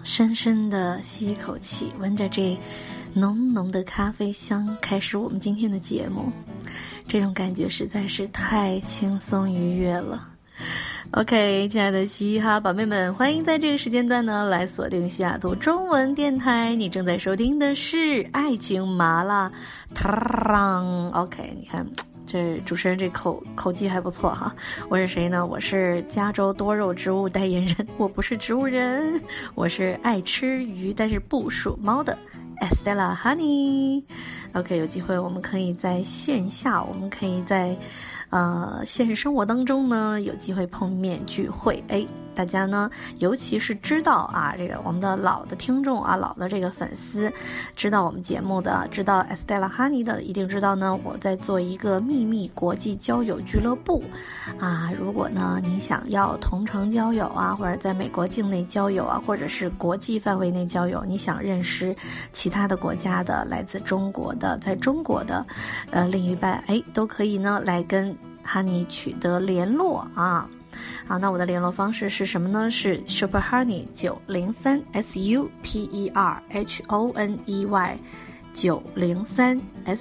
深深的吸一口气，闻着这浓浓的咖啡香，开始我们今天的节目。这种感觉实在是太轻松愉悦了。OK， 亲爱的嘻哈宝贝们，欢迎在这个时间段呢来锁定西雅图中文电台。你正在收听的是爱情麻辣烫。OK， 你看这主持人这口技还不错哈。我是谁呢？我是加州多肉植物代言人。我不是植物人，我是爱吃鱼但是不属猫的 Estella Honey。OK， 有机会我们可以在线下，我们可以在现实生活当中呢有机会碰面聚会。大家呢尤其是知道啊，这个我们的老的听众啊，老的这个粉丝，知道我们节目的，知道 Estella Honey 的，一定知道呢我在做一个秘密国际交友俱乐部啊。如果呢你想要同城交友啊，或者在美国境内交友啊，或者是国际范围内交友，你想认识其他的国家的，来自中国的，在中国的另一半，都可以呢来跟Honey 取得联络啊。好，那我的联络方式是什么呢？是 Super Honey 903 SUPERHONEY 903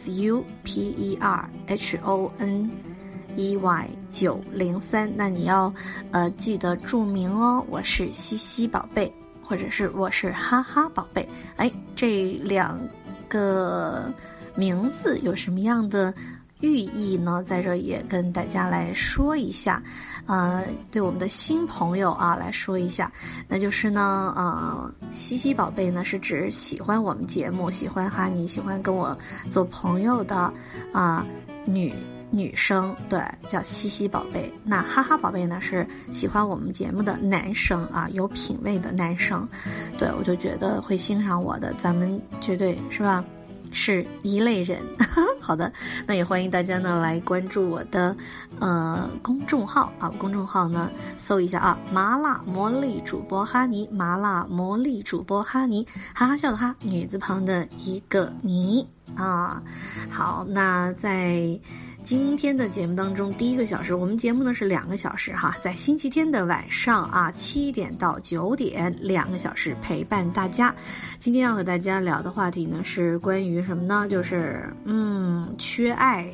SUPERHONEY 903。那你要记得注明哦，我是西西宝贝，或者是我是哈哈宝贝。这两个名字有什么样的寓意呢？在这也跟大家来说一下，对我们的新朋友啊来说一下，那就是呢，西西宝贝呢是指喜欢我们节目，喜欢哈尼，喜欢跟我做朋友的女生，对，叫西西宝贝。那哈哈宝贝呢是喜欢我们节目的男生啊，有品位的男生，对，我就觉得会欣赏我的，咱们绝对是吧？是一类人。好的，那也欢迎大家呢来关注我的公众号啊，公众号呢搜一下啊，麻辣魔力主播哈尼，麻辣魔力主播哈尼，哈哈笑的哈，女字旁的一个你啊。好，那在今天的节目当中，第一个小时，我们节目呢是2个小时哈，在星期天的晚上啊7点到9点2个小时陪伴大家。今天要和大家聊的话题呢是关于什么呢？就是缺爱。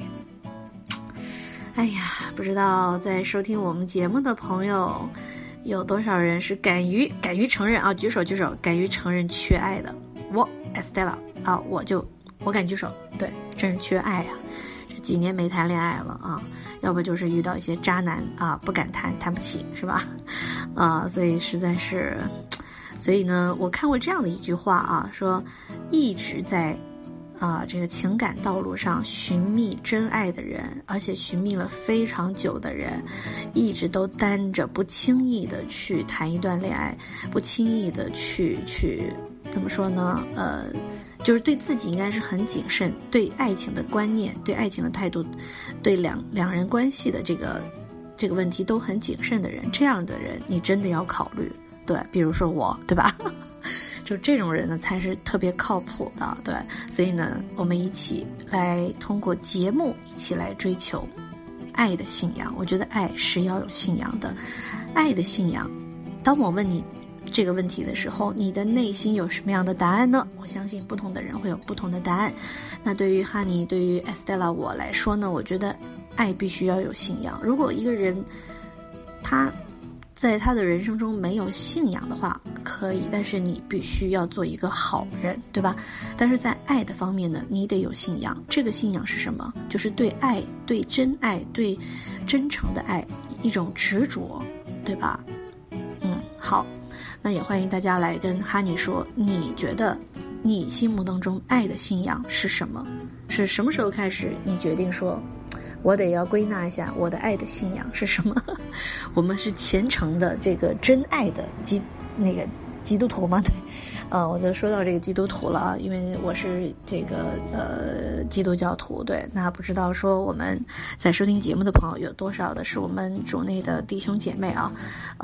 不知道在收听我们节目的朋友有多少人是敢于承认啊？举手，敢于承认缺爱的。我 Estella 啊，我敢举手，对，真是缺爱啊。几年没谈恋爱了啊，要不就是遇到一些渣男啊，不敢谈不起，是吧？所以实在是，所以呢，我看过这样的一句话啊，说一直在这个情感道路上寻觅真爱的人，而且寻觅了非常久的人，一直都单着，不轻易的去谈一段恋爱，不轻易的去怎么说呢？就是对自己应该是很谨慎，对爱情的观念，对爱情的态度，对两人关系的这个问题都很谨慎的人，这样的人你真的要考虑。对，比如说我，对吧？就这种人呢才是特别靠谱的。对，所以呢我们一起来通过节目一起来追求爱的信仰。我觉得爱是要有信仰的，爱的信仰。当我问你这个问题的时候，你的内心有什么样的答案呢？我相信不同的人会有不同的答案。那对于哈尼，对于 Estella 我来说呢，我觉得爱必须要有信仰。如果一个人他在他的人生中没有信仰的话，可以，但是你必须要做一个好人，对吧？但是在爱的方面呢，你得有信仰。这个信仰是什么？就是对爱，对真爱，对真诚的爱一种执着，对吧？好，那也欢迎大家来跟哈尼说，你觉得你心目当中爱的信仰是什么？是什么时候开始你决定说我得要归纳一下我的爱的信仰是什么？我们是虔诚的这个真爱的基督徒吗？对，我就说到这个基督徒了啊，因为我是这个基督教徒。对，那不知道说我们在收听节目的朋友有多少的是我们主内的弟兄姐妹啊？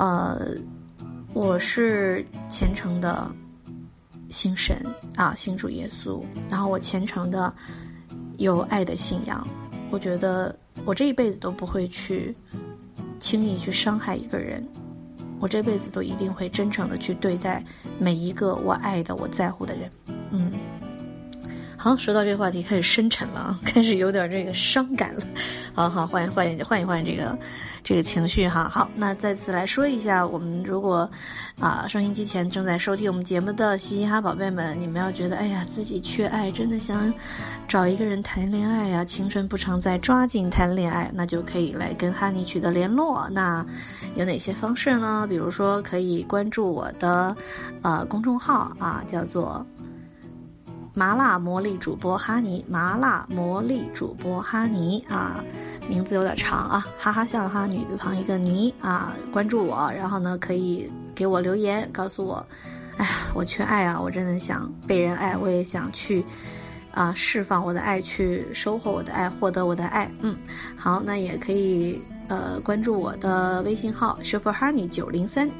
我是虔诚的信神啊，信主耶稣，然后我虔诚的有爱的信仰。我觉得我这一辈子都不会去轻易去伤害一个人， 我这辈子都一定会真诚的去对待每一个我爱的我在乎的人。好，说到这个话题开始深沉了，开始有点这个伤感了。好，换一换这个情绪哈。好，那再次来说一下，我们如果收音机前正在收听我们节目的嘻嘻哈宝贝们，你们要觉得哎呀自己缺爱，真的想找一个人谈恋爱啊，青春不常在，抓紧谈恋爱，那就可以来跟哈尼取得联络。那有哪些方式呢？比如说可以关注我的公众号啊，叫做麻辣魔力主播哈尼，麻辣魔力主播哈尼啊，名字有点长啊，哈哈笑的哈，女字旁一个尼啊，关注我，然后呢可以给我留言，告诉我，哎呀，我缺爱啊，我真的想被人爱，我也想去释放我的爱，去收获我的爱，获得我的爱。好，那也可以关注我的微信号 Superhoney 903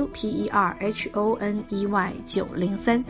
SUPERHONEY 903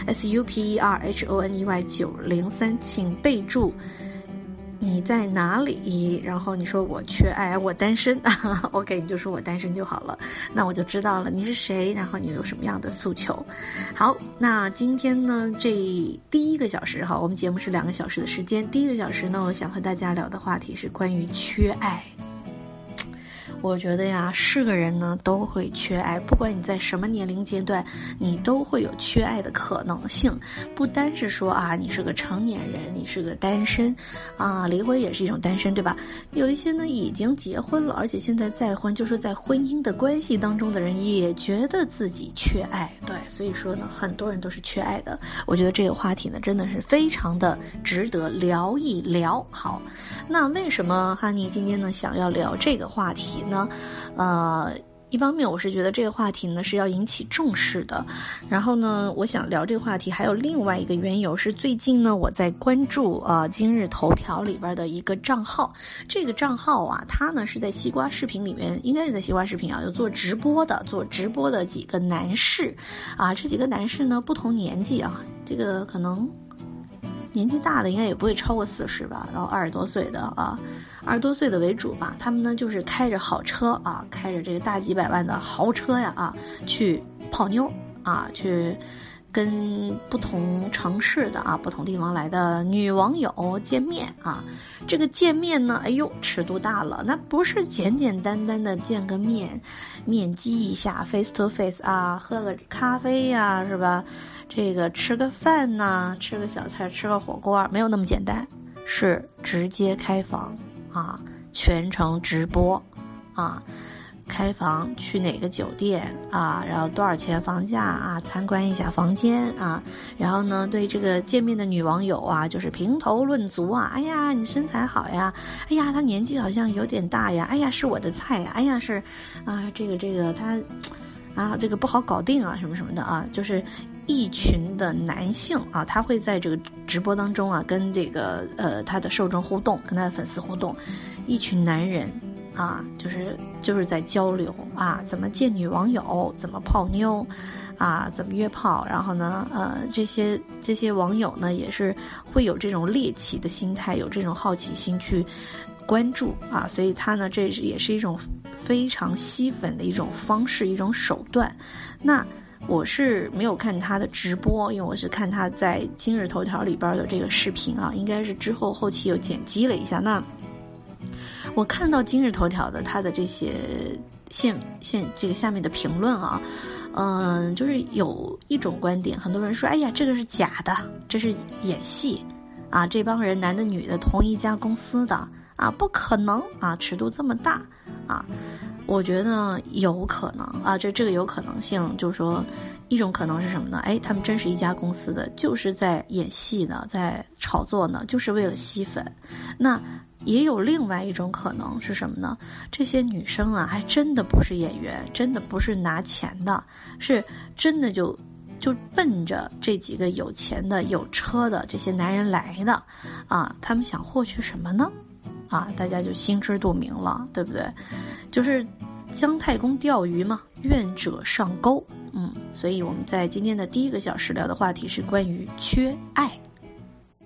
SUPERHONEY 903，请备注你在哪里，然后你说我缺爱，我单身OK， 你就说我单身就好了，那我就知道了你是谁，然后你有什么样的诉求。好，那今天呢这第一个小时我们节目是2个小时的时间，第一个小时呢我想和大家聊的话题是关于缺爱。我觉得呀，是个人呢都会缺爱，不管你在什么年龄阶段，你都会有缺爱的可能性。不单是说你是个成年人，你是个单身离婚也是一种单身，对吧？有一些呢已经结婚了，而且现在再婚，就是在婚姻的关系当中的人也觉得自己缺爱，对，所以说呢，很多人都是缺爱的。我觉得这个话题呢真的是非常的值得聊一聊。好，那为什么哈尼今天呢想要聊这个话题呢？一方面我是觉得这个话题呢是要引起重视的，然后呢我想聊这个话题还有另外一个缘由是最近呢我在关注今日头条里边的一个账号，这个账号它呢是在西瓜视频里面，应该是在西瓜视频有做直播的几个男士这几个男士呢不同年纪这个可能年纪大的应该也不会超过40吧，然后20多岁的20多岁的为主吧，他们呢就是开着好车开着这个大几百万的豪车去泡妞去跟不同城市的不同地方来的女网友见面这个见面呢，尺度大了，那不是简简单单的见个面基一下 face to face 喝个咖啡是吧？这个吃个饭吃个小菜，吃个火锅，没有那么简单，是直接开房全程直播开房，去哪个酒店然后多少钱房价参观一下房间然后呢对这个见面的女网友就是评头论足哎呀你身材好呀，哎呀她年纪好像有点大呀，哎呀是我的菜呀，哎呀是这个她这个不好搞定什么什么的就是一群的男性他会在这个直播当中跟这个他的受众互动，跟他的粉丝互动，一群男人就是在交流怎么见女网友，怎么泡妞怎么约炮，然后呢这些网友呢也是会有这种猎奇的心态，有这种好奇心去关注所以他呢这也是一种非常吸粉的一种方式，一种手段。那我是没有看他的直播，因为我是看他在今日头条里边的这个视频应该是之后后期有剪辑了一下。那我看到今日头条的他的这些这个下面的评论就是有一种观点，很多人说哎呀这个是假的，这是演戏这帮人男的女的同一家公司的不可能尺度这么大我觉得有可能这个有可能性，就是说一种可能是什么呢？他们真是一家公司的，就是在演戏呢，在炒作呢，就是为了吸粉。那也有另外一种可能是什么呢？这些女生还真的不是演员，真的不是拿钱的，是真的就奔着这几个有钱的有车的这些男人来的他们想获取什么呢？大家就心知肚明了，对不对？就是姜太公钓鱼嘛，愿者上钩所以我们在今天的第一个小时聊的话题是关于缺爱。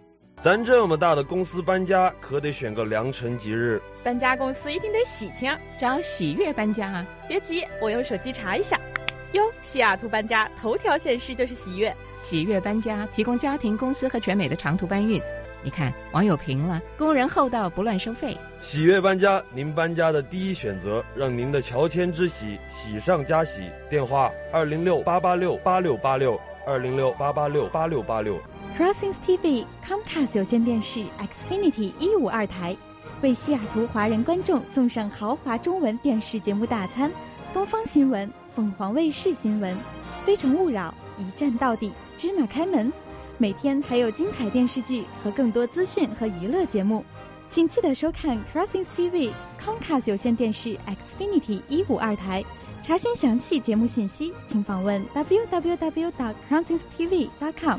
咱这么大的公司搬家，可得选个良辰吉日。 搬家公司一定得喜庆， 找喜悦搬家啊！ 别急，我用手机查一下。哟，西雅图搬家头条显示就是喜悦。 喜悦搬家提供家庭、公司和全美的长途搬运。你看，网友评了，工人厚道，不乱收费。 喜悦搬家，您搬家的第一选择，让您的乔迁之喜喜上加喜。电话206-886-8686，206-886-8686。 Crossings TV Comcast 有线电视 Xfinity 152台，为西雅图华人观众送上豪华中文电视节目大餐：东方新闻、凤凰卫视新闻、非诚勿扰、一站到底、芝麻开门。每天还有精彩电视剧和更多资讯和娱乐节目，请记得收看 Crossings TV Comcast 有线电视 Xfinity 152台。查询详细节目信息，请访问 www.crossingstv.com。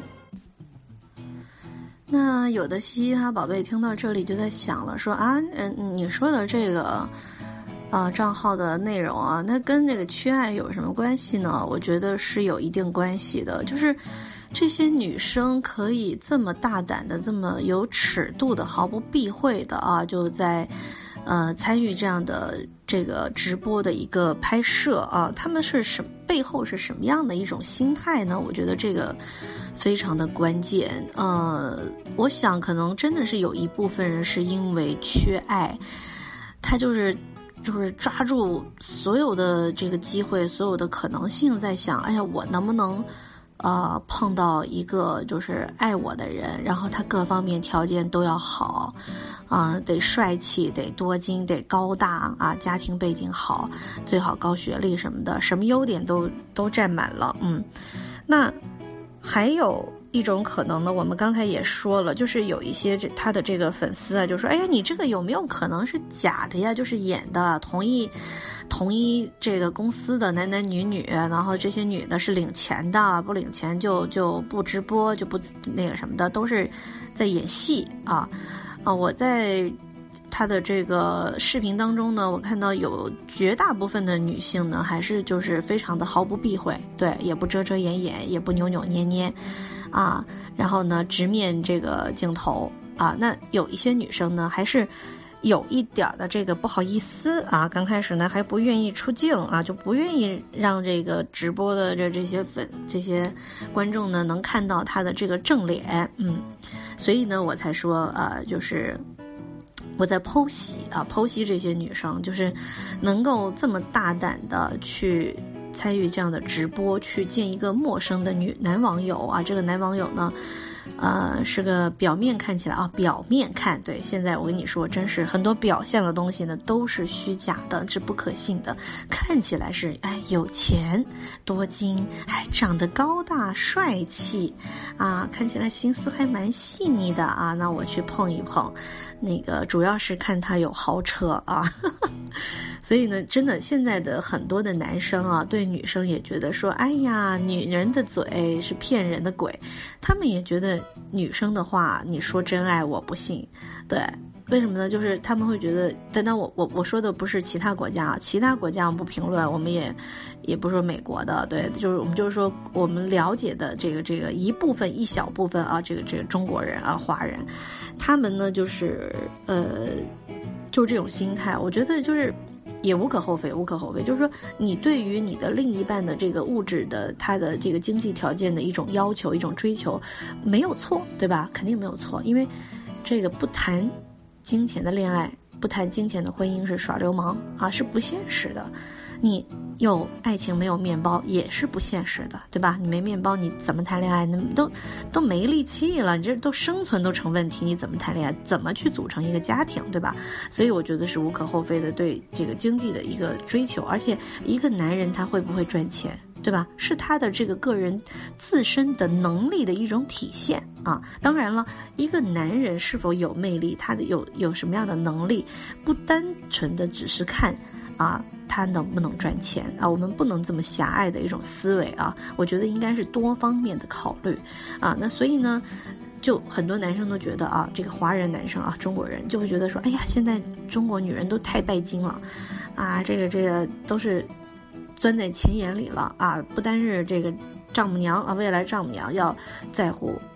那有的嘻哈宝贝听到这里就在想了，说啊，你说的这个账号的内容啊，那跟这个缺爱有什么关系呢？我觉得是有一定关系的，就是这些女生可以这么大胆的、这么有尺度的、毫不避讳的啊，就在参与这样的这个直播的一个拍摄啊，他们是背后是什么样的一种心态呢？我觉得这个非常的关键。我想可能真的是有一部分人是因为缺爱，他就是抓住所有的这个机会，所有的可能性，在想，哎呀，我能不能碰到一个就是爱我的人，然后他各方面条件都要好得帅气，得多金，得高大啊，家庭背景好，最好高学历什么的，什么优点都占满了。那还有一种可能呢，我们刚才也说了，就是有一些他的这个粉丝啊，就说，哎呀，你这个有没有可能是假的呀？就是演的，同一这个公司的男男女女，然后这些女的是领钱的，不领钱就不直播，就不那个什么的，都是在演戏啊。我在他的这个视频当中呢，我看到有绝大部分的女性呢，还是就是非常的毫不避讳，对，也不遮遮掩掩，也不扭扭捏捏啊，然后呢直面这个镜头啊。那有一些女生呢，还是有一点的这个不好意思啊，刚开始呢还不愿意出镜啊，就不愿意让这个直播的这些观众呢能看到她的这个正脸。所以呢我才说就是我在剖析这些女生，就是能够这么大胆的去参与这样的直播，去见一个陌生的男网友啊。这个男网友呢是个表面看起来表面看，对，现在我跟你说，真是很多表象的东西呢都是虚假的，是不可信的。看起来是有钱多金，还长得高大帅气啊，看起来心思还蛮细腻的啊，那我去碰一碰，那个主要是看他有豪车啊所以呢真的现在的很多的男生啊，对女生也觉得说，哎呀，女人的嘴是骗人的鬼，他们也觉得女生的话你说真爱我不信。对，为什么呢？就是他们会觉得，但我说的不是其他国家，其他国家我们不评论，我们也不说美国的，对，就是我们就是说我们了解的这个一小部分啊，这个中国人啊，华人，他们呢就是就这种心态，我觉得就是也无可厚非，就是说你对于你的另一半的这个物质的他的这个经济条件的一种要求，一种追求没有错，对吧？肯定没有错，因为这个不谈金钱的恋爱，不谈金钱的婚姻是耍流氓啊，是不现实的。你有爱情没有面包也是不现实的，对吧？你没面包你怎么谈恋爱？你都没力气了，你这都生存都成问题，你怎么谈恋爱？怎么去组成一个家庭，对吧？所以我觉得是无可厚非的对这个经济的一个追求，而且一个男人他会不会赚钱，对吧？是他的这个个人自身的能力的一种体现啊。当然了，一个男人是否有魅力，他的有什么样的能力，不单纯的只是看他能不能赚钱啊？我们不能这么狭隘的一种思维啊！我觉得应该是多方面的考虑啊。那所以呢，就很多男生都觉得这个华人男生中国人就会觉得说，哎呀，现在中国女人都太拜金了啊，这个都是钻在钱眼里了啊！不单是这个丈母娘未来丈母娘要在乎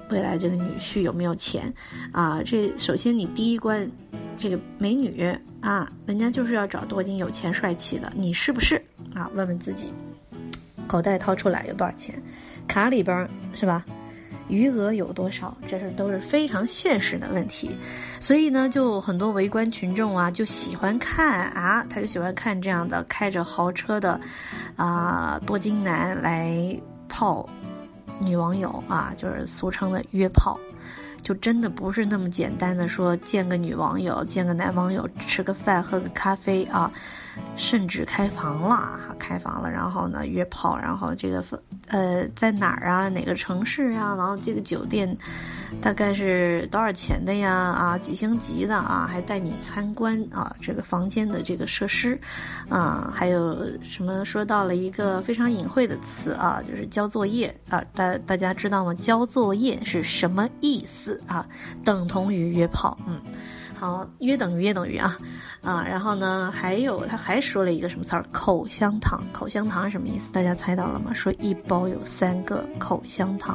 未来这个女婿有没有钱啊？这首先你第一关，这个美女啊，人家就是要找多金有钱帅气的，你是不是啊？问问自己，口袋掏出来有多少钱，卡里边是吧？余额有多少？这都是非常现实的问题。所以呢，就很多围观群众啊，就喜欢看啊，他就喜欢看这样的开着豪车的多金男来泡女网友啊，就是俗称的约炮。就真的不是那么简单的说见个女网友见个男网友吃个饭喝个咖啡啊，甚至开房了，然后呢约炮，然后这个在哪儿啊，哪个城市啊，然后这个酒店大概是多少钱的呀啊，几星级的啊，还带你参观啊这个房间的这个设施啊，还有什么说到了一个非常隐晦的词啊，就是交作业啊，大家知道吗？交作业是什么意思啊？等同于约炮。好，约等于啊，然后呢，他还说了一个什么词儿？口香糖。口香糖是什么意思？大家猜到了吗？说一包有3个口香糖。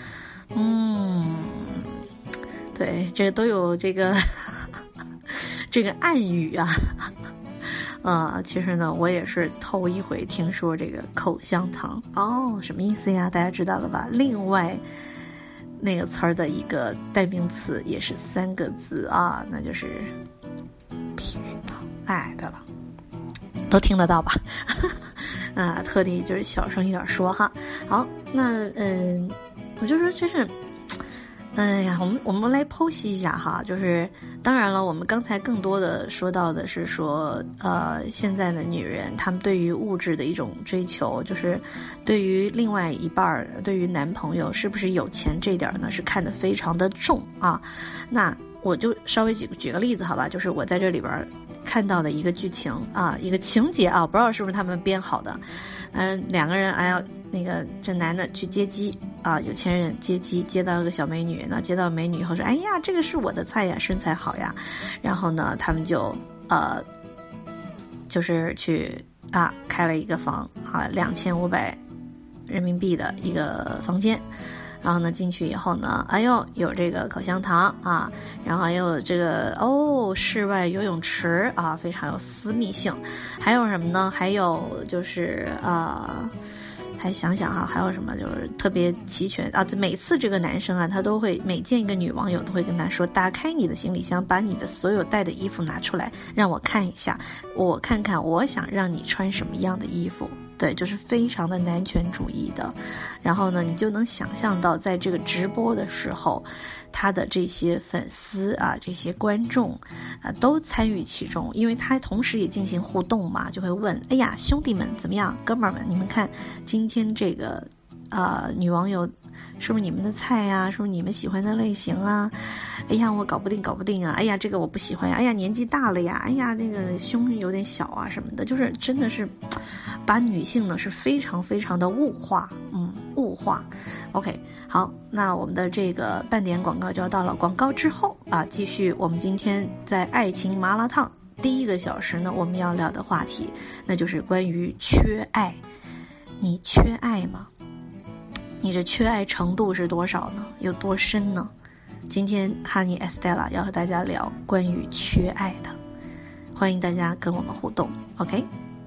对，这个都有这个这个暗语啊。其实呢，我也是头一回听说这个口香糖什么意思呀？大家知道了吧？另外那个词儿的一个代名词也是3个字啊，那就是避孕套。哎，对了，都听得到吧？特地就是小声一点说哈。好，那我就说这是。我们来剖析一下哈，就是当然了，我们刚才更多的说到的是说现在的女人她们对于物质的一种追求，就是对于另外一半，对于男朋友是不是有钱这点呢是看得非常的重啊。那我就稍微举个例子好吧，就是我在这里边看到的一个剧情啊，一个情节啊，不知道是不是他们编好的。两个人这男的去接机啊，有钱人接机接到一个小美女，那接到美女以后说，哎呀，这个是我的菜呀，身材好呀。然后呢，他们就就是去开了一个房2500人民币的一个房间。然后呢，进去以后呢，有这个口香糖啊，然后还有这个室外游泳池啊，非常有私密性。还有什么呢？还有就是还想想哈，还有什么就是特别齐全啊！每次这个男生啊，他都会每见一个女网友都会跟他说，打开你的行李箱，把你的所有带的衣服拿出来，让我看一下，我看看我想让你穿什么样的衣服。对，就是非常的男权主义的。然后呢，你就能想象到在这个直播的时候，他的这些粉丝啊，这些观众都参与其中，因为他同时也进行互动嘛，就会问，哎呀，兄弟们怎么样，哥们儿们，你们看今天这个女网友是不是你们的菜呀？是不是你们喜欢的类型啊？哎呀，我搞不定啊！哎呀，这个我不喜欢呀！哎呀，年纪大了呀！哎呀，那个胸有点小啊什么的，就是真的是把女性呢是非常非常的物化，物化。OK， 好，那我们的这个半点广告就要到了，广告之后继续我们今天在爱情麻辣烫第1个小时呢，我们要聊的话题，那就是关于缺爱。你缺爱吗？你这缺爱程度是多少呢？有多深呢？今天 Honey Estella 要和大家聊关于缺爱的，欢迎大家跟我们互动 OK。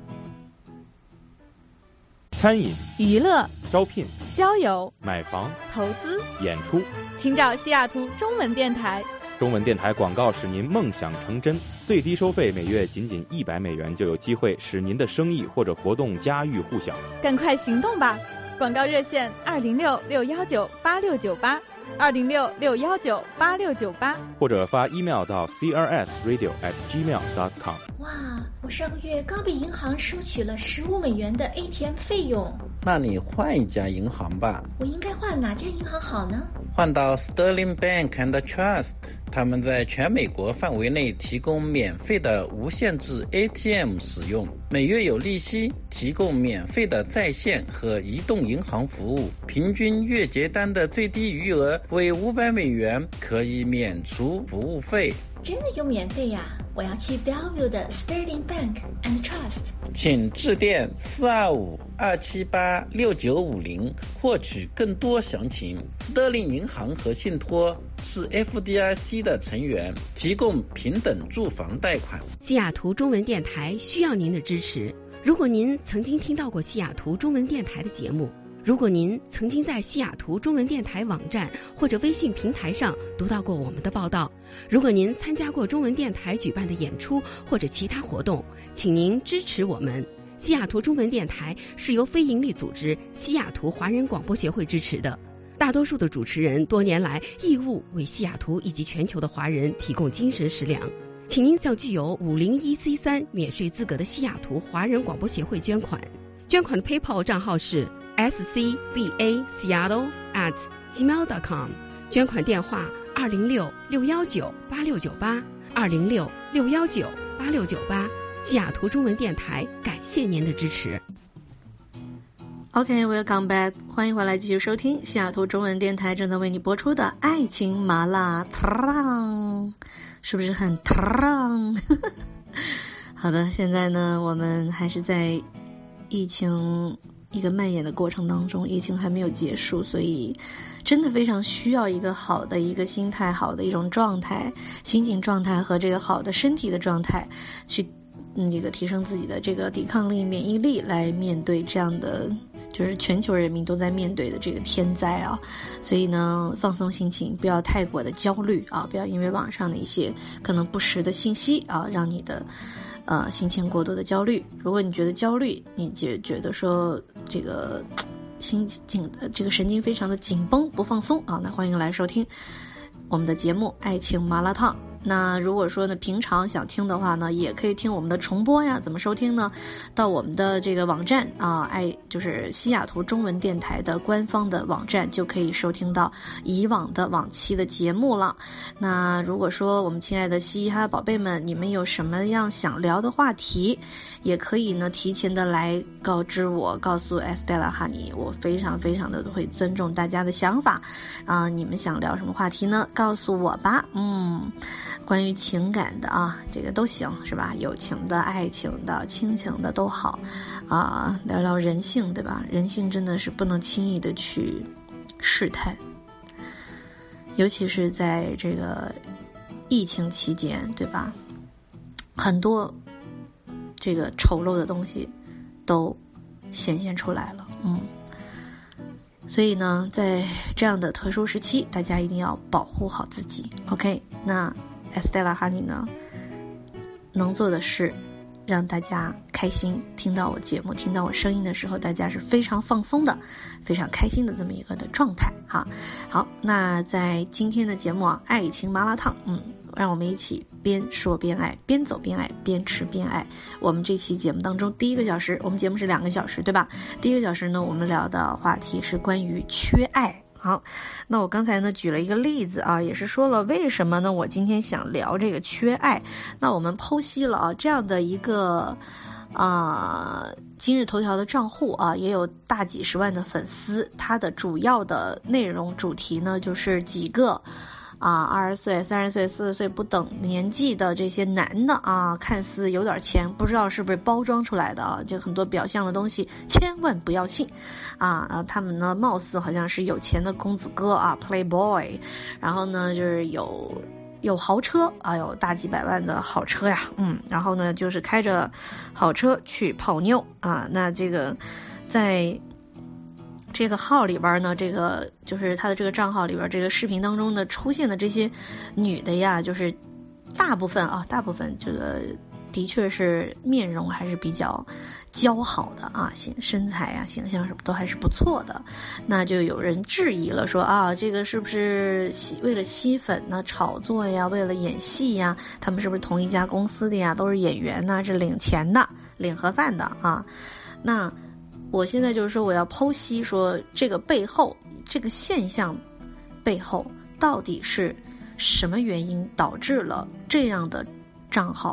餐饮、 娱乐、 招聘、 交友、 买房、 投资、 演出， 请找西雅图中文电台。 中文电台广告使您梦想成真，最低收费每月仅$100就有机会使您的生意或者活动家喻户晓。 赶快行动吧！广告热线206-619-8698 206-619-8698， 或者发 email 到 crsradio@gmail.com。 哇，我上个月刚被银行收取了$15的 ATM 费用。 那你换一家银行吧。 我应该换哪家银行好呢？ 换到 Sterling Bank and Trust， 他们在全美国范围内提供免费的无限制 ATM 使用， 每月有利息，提供免费的在线和移动银行服务，平均月结单的最低余额为$500，可以免除服务费。 真的有免费呀？我要去 Bellevue 的 Sterling Bank and Trust。 请致电425-278-6950获取更多详情。斯特林银行和信托是 FDIC 的成员，提供平等住房贷款。 西雅图中文电台需要您的支持。如果您曾经听到过西雅图中文电台的节目，如果您曾经在西雅图中文电台网站或者微信平台上读到过我们的报道，如果您参加过中文电台举办的演出或者其他活动，请您支持我们。西雅图中文电台是由非营利组织西雅图华人广播协会支持的，大多数的主持人多年来义务为西雅图以及全球的华人提供精神食粮。请您向具有501C3免税资格的西雅图华人广播协会捐款。捐款的 PayPal 账号是scbaseattle@gmail.com， 捐款电话206-619-8698 206-619-8698。西雅图中文电台感谢您的支持。 OK，welcome back， 欢迎回来继续收听西雅图中文电台正在为你播出的爱情麻辣烫，是不是很烫？好的，现在呢，我们还是在疫情一个蔓延的过程当中，疫情还没有结束，所以真的非常需要一个好的一个心态，好的一种状态，心情状态和这个好的身体的状态，去这个提升自己的这个抵抗力、免疫力，来面对这样的就是全球人民都在面对的这个天灾啊。所以呢，放松心情，不要太过的焦虑啊，不要因为网上的一些可能不实的信息啊，让你的心情过度的焦虑。如果你觉得焦虑，你觉得说这个这个神经非常的紧绷不放松啊，那欢迎来收听我们的节目爱情麻辣烫。那如果说呢平常想听的话呢，也可以听我们的重播呀。怎么收听呢？到我们的这个网站啊，就是西雅图中文电台的官方的网站，就可以收听到以往的往期的节目了。那如果说我们亲爱的嘻哈宝贝们，你们有什么样想聊的话题，也可以呢提前的来告知我，告诉 Estella 哈尼，我非常非常的会尊重大家的想法啊。你们想聊什么话题呢？告诉我吧。关于情感的啊，这个都行是吧？友情的、爱情的、亲情的都好啊。聊聊人性，对吧？人性真的是不能轻易的去试探，尤其是在这个疫情期间，对吧？很多这个丑陋的东西都显现出来了，所以呢，在这样的特殊时期，大家一定要保护好自己。OK， 那Estella 哈尼呢，能做的是让大家开心，听到我节目、听到我声音的时候，大家是非常放松的、非常开心的这么一个的状态哈。好，那在今天的节目啊，爱情麻辣烫，让我们一起边说边爱，边走边爱，边吃边爱。我们这期节目当中，第一个小时，我们节目是2个小时，对吧？第一个小时呢，我们聊的话题是关于缺爱。好，那我刚才呢举了一个例子啊，也是说了为什么呢我今天想聊这个缺爱。那我们剖析了啊这样的一个今日头条的账户啊，也有大几十万的粉丝，它的主要的内容主题呢就是几个20岁、30岁、40岁不等年纪的这些男的啊，看似有点钱，不知道是不是包装出来的啊，就很多表象的东西千万不要信他们呢貌似好像是有钱的公子哥啊 Playboy， 然后呢就是有豪车有大几百万的好车呀，然后呢就是开着好车去泡妞那这个在这个号里边呢，这个就是他的这个账号里边，这个视频当中呢出现的这些女的呀，就是大部分这个的确是面容还是比较姣好的身材啊、形象什么都还是不错的。那就有人质疑了，说这个是不是为了吸粉呢、炒作呀、为了演戏呀？他们是不是同一家公司的呀？都是演员呢，是领钱的、领盒饭的那我现在就是说，我要剖析说这个背后，这个现象背后到底是什么原因导致了这样的账号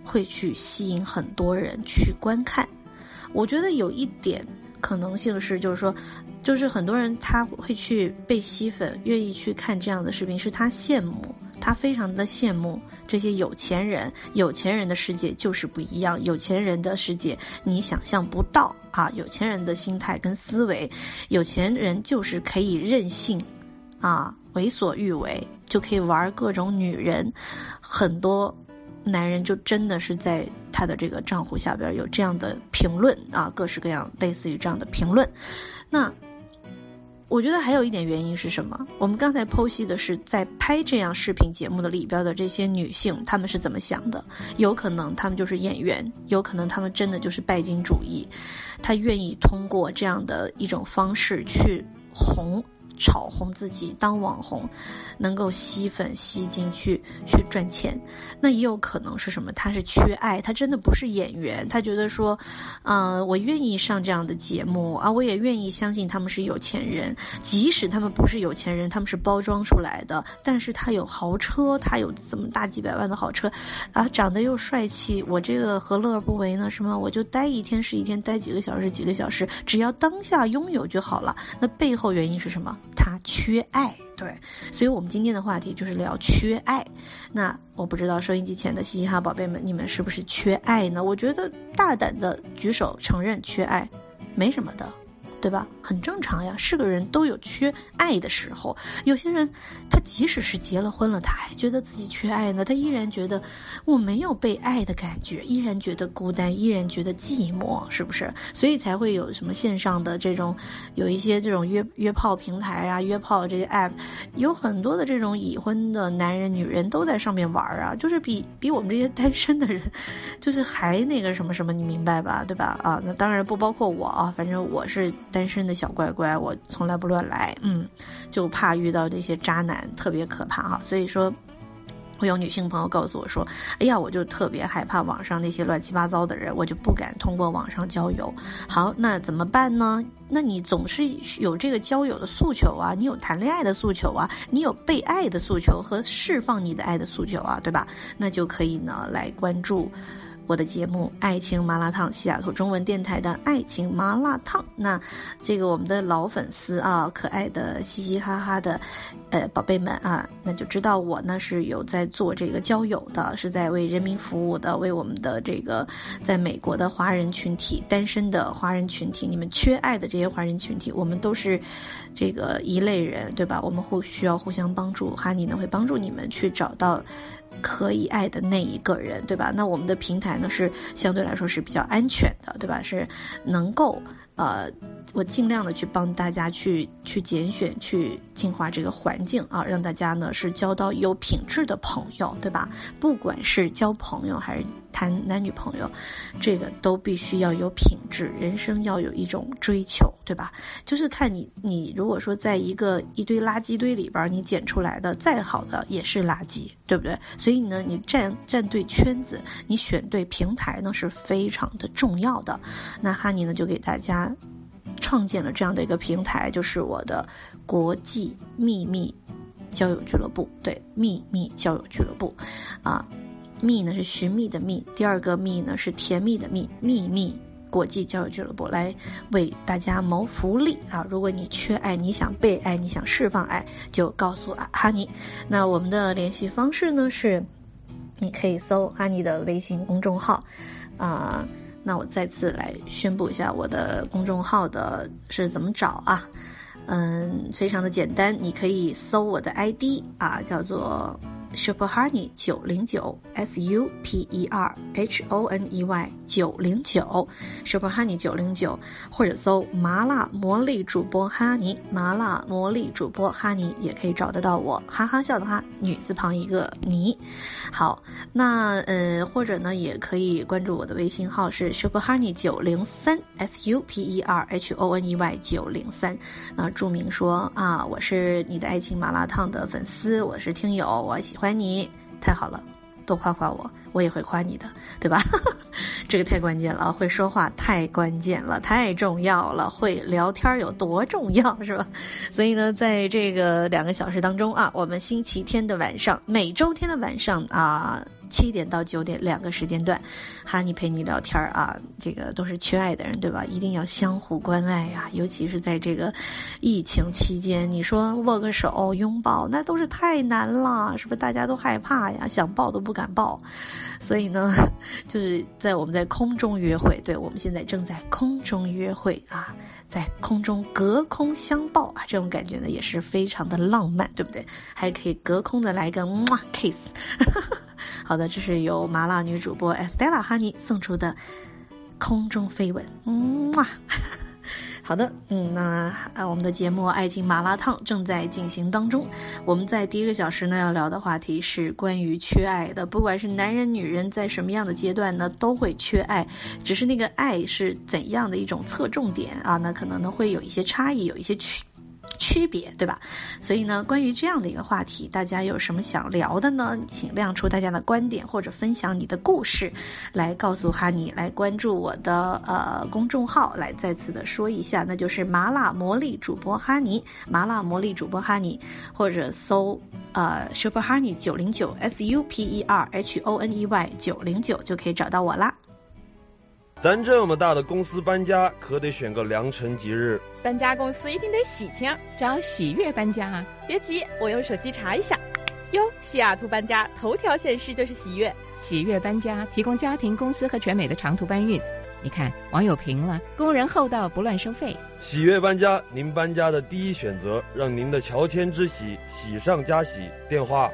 会去吸引很多人去观看。我觉得有一点可能性是，就是说，就是很多人他会去被吸粉，愿意去看这样的视频，是他羡慕，他非常的羡慕这些有钱人。有钱人的世界就是不一样，有钱人的世界你想象不到啊！有钱人的心态跟思维，有钱人就是可以任性啊，为所欲为，就可以玩各种女人。很多男人就真的是在他的这个账户下边有这样的评论啊，各式各样类似于这样的评论。那我觉得还有一点原因是什么？我们刚才剖析的是在拍这样视频节目的里边的这些女性，她们是怎么想的？有可能她们就是演员，有可能她们真的就是拜金主义，她愿意通过这样的一种方式去炒红自己，当网红，能够吸粉吸金去赚钱。那也有可能是什么？他是缺爱，他真的不是演员，他觉得说我愿意上这样的节目啊，我也愿意相信他们是有钱人，即使他们不是有钱人，他们是包装出来的，但是他有豪车，他有这么大几百万的豪车啊，长得又帅气，我这个何乐而不为呢？是吗？我就待一天是一天，待几个小时是几个小时，只要当下拥有就好了。那背后原因是什么？他缺爱。对，所以我们今天的话题就是聊缺爱。那我不知道收音机前的嘻嘻哈宝贝们，你们是不是缺爱呢？我觉得大胆的举手承认缺爱没什么的，对吧？很正常呀，是个人都有缺爱的时候。有些人他即使是结了婚了，他还觉得自己缺爱呢，他依然觉得我没有被爱的感觉，依然觉得孤单，依然觉得寂寞，是不是？所以才会有什么线上的这种，有一些这种约炮平台啊，约炮这些 app， 有很多的这种已婚的男人女人都在上面玩啊，就是比我们这些单身的人就是还那个什么什么，你明白吧？对吧？啊，那当然不包括我啊，反正我是单身的小乖乖，我从来不乱来，就怕遇到这些渣男，特别可怕哈。所以说会有女性朋友告诉我说，哎呀，我就特别害怕网上那些乱七八糟的人，我就不敢通过网上交友。好，那怎么办呢？那你总是有这个交友的诉求啊，你有谈恋爱的诉求啊，你有被爱的诉求和释放你的爱的诉求啊，对吧？那就可以呢来关注我的节目爱情麻辣烫，西雅图中文电台的爱情麻辣烫。那这个我们的老粉丝啊，可爱的嘻嘻哈哈的宝贝们啊，那就知道我呢是有在做这个交友的，是在为人民服务的，为我们的这个在美国的华人群体，单身的华人群体，你们缺爱的这些华人群体，我们都是这个一类人，对吧？我们需要互相帮助，哈尼呢会帮助你们去找到可以爱的那一个人，对吧？那我们的平台呢是相对来说是比较安全的，对吧？是能够我尽量的去帮大家去拣选，去净化这个环境啊，让大家呢是交到有品质的朋友，对吧？不管是交朋友还是谈男女朋友，这个都必须要有品质，人生要有一种追求，对吧？就是看你如果说在一堆垃圾堆里边，你捡出来的再好的也是垃圾，对不对？所以呢，你站对圈子，你选对平台呢是非常的重要的。那哈尼呢就给大家创建了这样的一个平台，就是我的国际秘密交友俱乐部。对，秘密交友俱乐部啊，秘呢是寻觅的秘，第二个秘呢是甜蜜的蜜，秘密国际交友俱乐部来为大家谋福利啊！如果你缺爱，你想被爱，你想释放爱，就告诉哈尼。那我们的联系方式呢是，你可以搜哈尼的微信公众号啊。那我再次来宣布一下我的公众号的是怎么找啊？非常的简单，你可以搜我的 ID 啊，叫做Superhoney 909 SUPERHONEY 909 Superhoney 909，或者搜麻辣魔力主播哈尼，麻辣魔力主播哈尼也可以找得到我，哈哈笑的哈，女字旁一个尼。好，那或者呢也可以关注我的微信号是 Superhoney 903 SUPERHONEY 903，注明说啊，我是你的爱情麻辣烫的粉丝，我是听友，我喜欢你，太好了，多夸夸我，我也会夸你的，对吧？这个太关键了，会说话太关键了，太重要了，会聊天有多重要，是吧？所以呢，在这个2个小时当中啊，我们星期天的晚上，每周天的晚上啊 7点到9点2个时间段，哈尼陪你聊天啊，这个都是缺爱的人对吧？一定要相互关爱呀，尤其是在这个疫情期间，你说握个手拥抱那都是太难了，是不是大家都害怕呀，想抱都不敢抱。所以呢就是我们在空中约会，对，我们现在正在空中约会啊，在空中隔空相抱啊，这种感觉呢也是非常的浪漫，对不对？还可以隔空的来个kiss 好的，这是由麻辣女主播 Estella 哈尼送出的空中飞吻好的，那我们的节目爱情麻辣烫正在进行当中。我们在第1个小时呢要聊的话题是关于缺爱的，不管是男人女人在什么样的阶段呢都会缺爱，只是那个爱是怎样的一种侧重点啊，那可能呢会有一些差异，有一些区别，对吧？所以呢关于这样的一个话题，大家有什么想聊的呢？请亮出大家的观点或者分享你的故事来告诉哈尼，来关注我的公众号，来再次的说一下，那就是麻辣魔力主播哈尼，麻辣魔力主播哈尼，或者搜Super Honey 909 SUPERHONEY 909就可以找到我啦。 咱这么大的公司搬家，可得选个良辰吉日。 搬家公司一定得喜庆， 找喜悦搬家啊！ 别急，我用手机查一下。哟，西雅图搬家头条显示就是喜悦。 喜悦搬家提供家庭、公司和全美的长途搬运。你看，网友评了，工人厚道，不乱收费。 喜悦搬家，您搬家的第一选择，让您的乔迁之喜喜上加喜。电话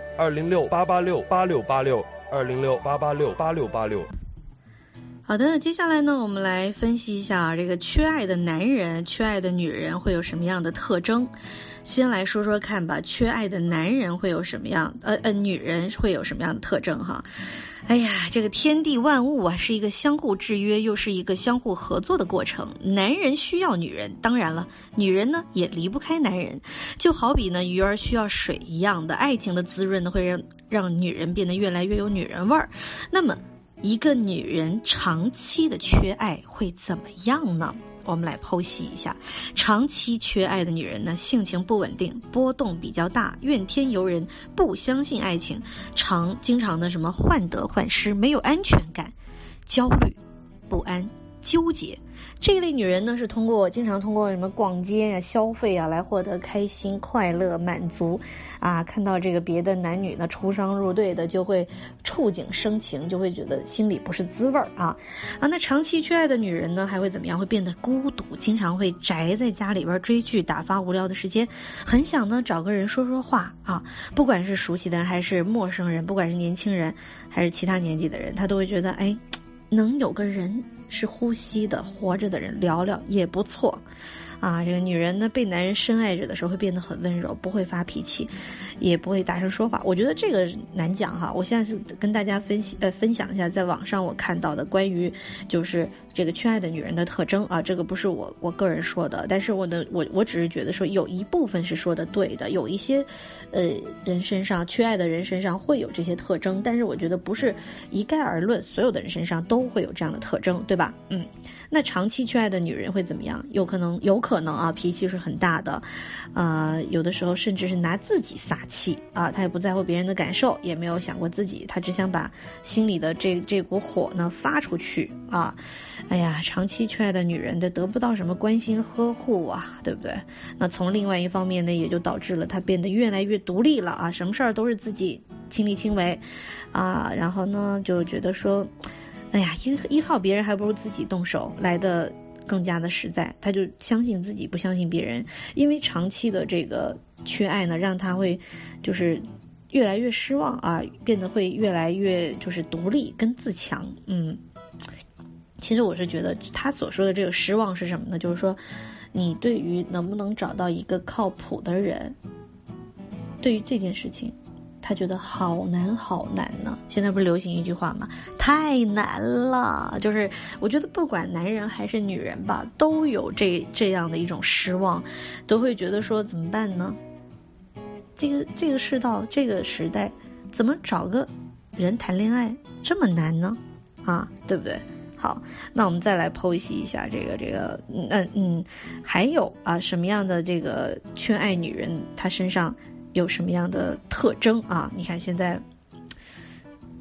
206-886-8686，206-886-8686。 好的，接下来呢我们来分析一下这个缺爱的男人、缺爱的女人会有什么样的特征。先来说说看吧，缺爱的男人会有什么样女人会有什么样的特征哈？哎呀，这个天地万物啊是一个相互制约又是一个相互合作的过程，男人需要女人，当然了，女人呢也离不开男人，就好比呢鱼儿需要水一样的，爱情的滋润呢会让女人变得越来越有女人味儿。那么一个女人长期的缺爱会怎么样呢？我们来剖析一下。长期缺爱的女人呢，性情不稳定，波动比较大，怨天尤人，不相信爱情，经常的患得患失，没有安全感，焦虑不安，纠结。这一类女人呢是经常通过什么逛街呀、消费啊来获得开心、快乐、满足啊。看到这个别的男女呢出双入对的，就会触景生情，就会觉得心里不是滋味啊。那长期缺爱的女人呢还会怎么样？会变得孤独，经常会宅在家里边追剧，打发无聊的时间，很想呢找个人说说话啊。不管是熟悉的人还是陌生人，不管是年轻人还是其他年纪的人，他都会觉得能有个人是呼吸的活着的人聊聊也不错啊。这个女人呢被男人深爱着的时候会变得很温柔，不会发脾气，也不会大声说话。我觉得这个难讲哈，我现在是跟大家分享一下在网上我看到的关于就是这个缺爱的女人的特征啊。这个不是我个人说的，但是我只是觉得说有一部分是说的对的，有一些人身上缺爱的人身上会有这些特征，但是我觉得不是一概而论，所有的人身上都会有这样的特征，对吧？那长期缺爱的女人会怎么样？有可能啊，脾气是很大的，有的时候甚至是拿自己撒气啊，她也不在乎别人的感受，也没有想过自己，她只想把心里的这股火呢发出去啊。哎呀，长期缺爱的女人得不到什么关心呵护啊，对不对？那从另外一方面呢，也就导致了她变得越来越独立了啊，什么事儿都是自己亲力亲为啊，然后呢就觉得说哎呀，依靠别人还不如自己动手来的更加的实在，他就相信自己不相信别人。因为长期的这个缺爱呢，让他会就是越来越失望啊，变得会越来越就是独立跟自强。其实我是觉得他所说的这个失望是什么呢？就是说你对于能不能找到一个靠谱的人，对于这件事情他觉得好难好难呢。现在不是流行一句话吗？太难了。就是我觉得不管男人还是女人吧，都有这样的一种失望，都会觉得说怎么办呢？这个世道，这个时代，怎么找个人谈恋爱这么难呢？啊，对不对？好，那我们再来剖析一下这个还有啊什么样的这个缺爱女人，她身上有什么样的特征啊？你看现在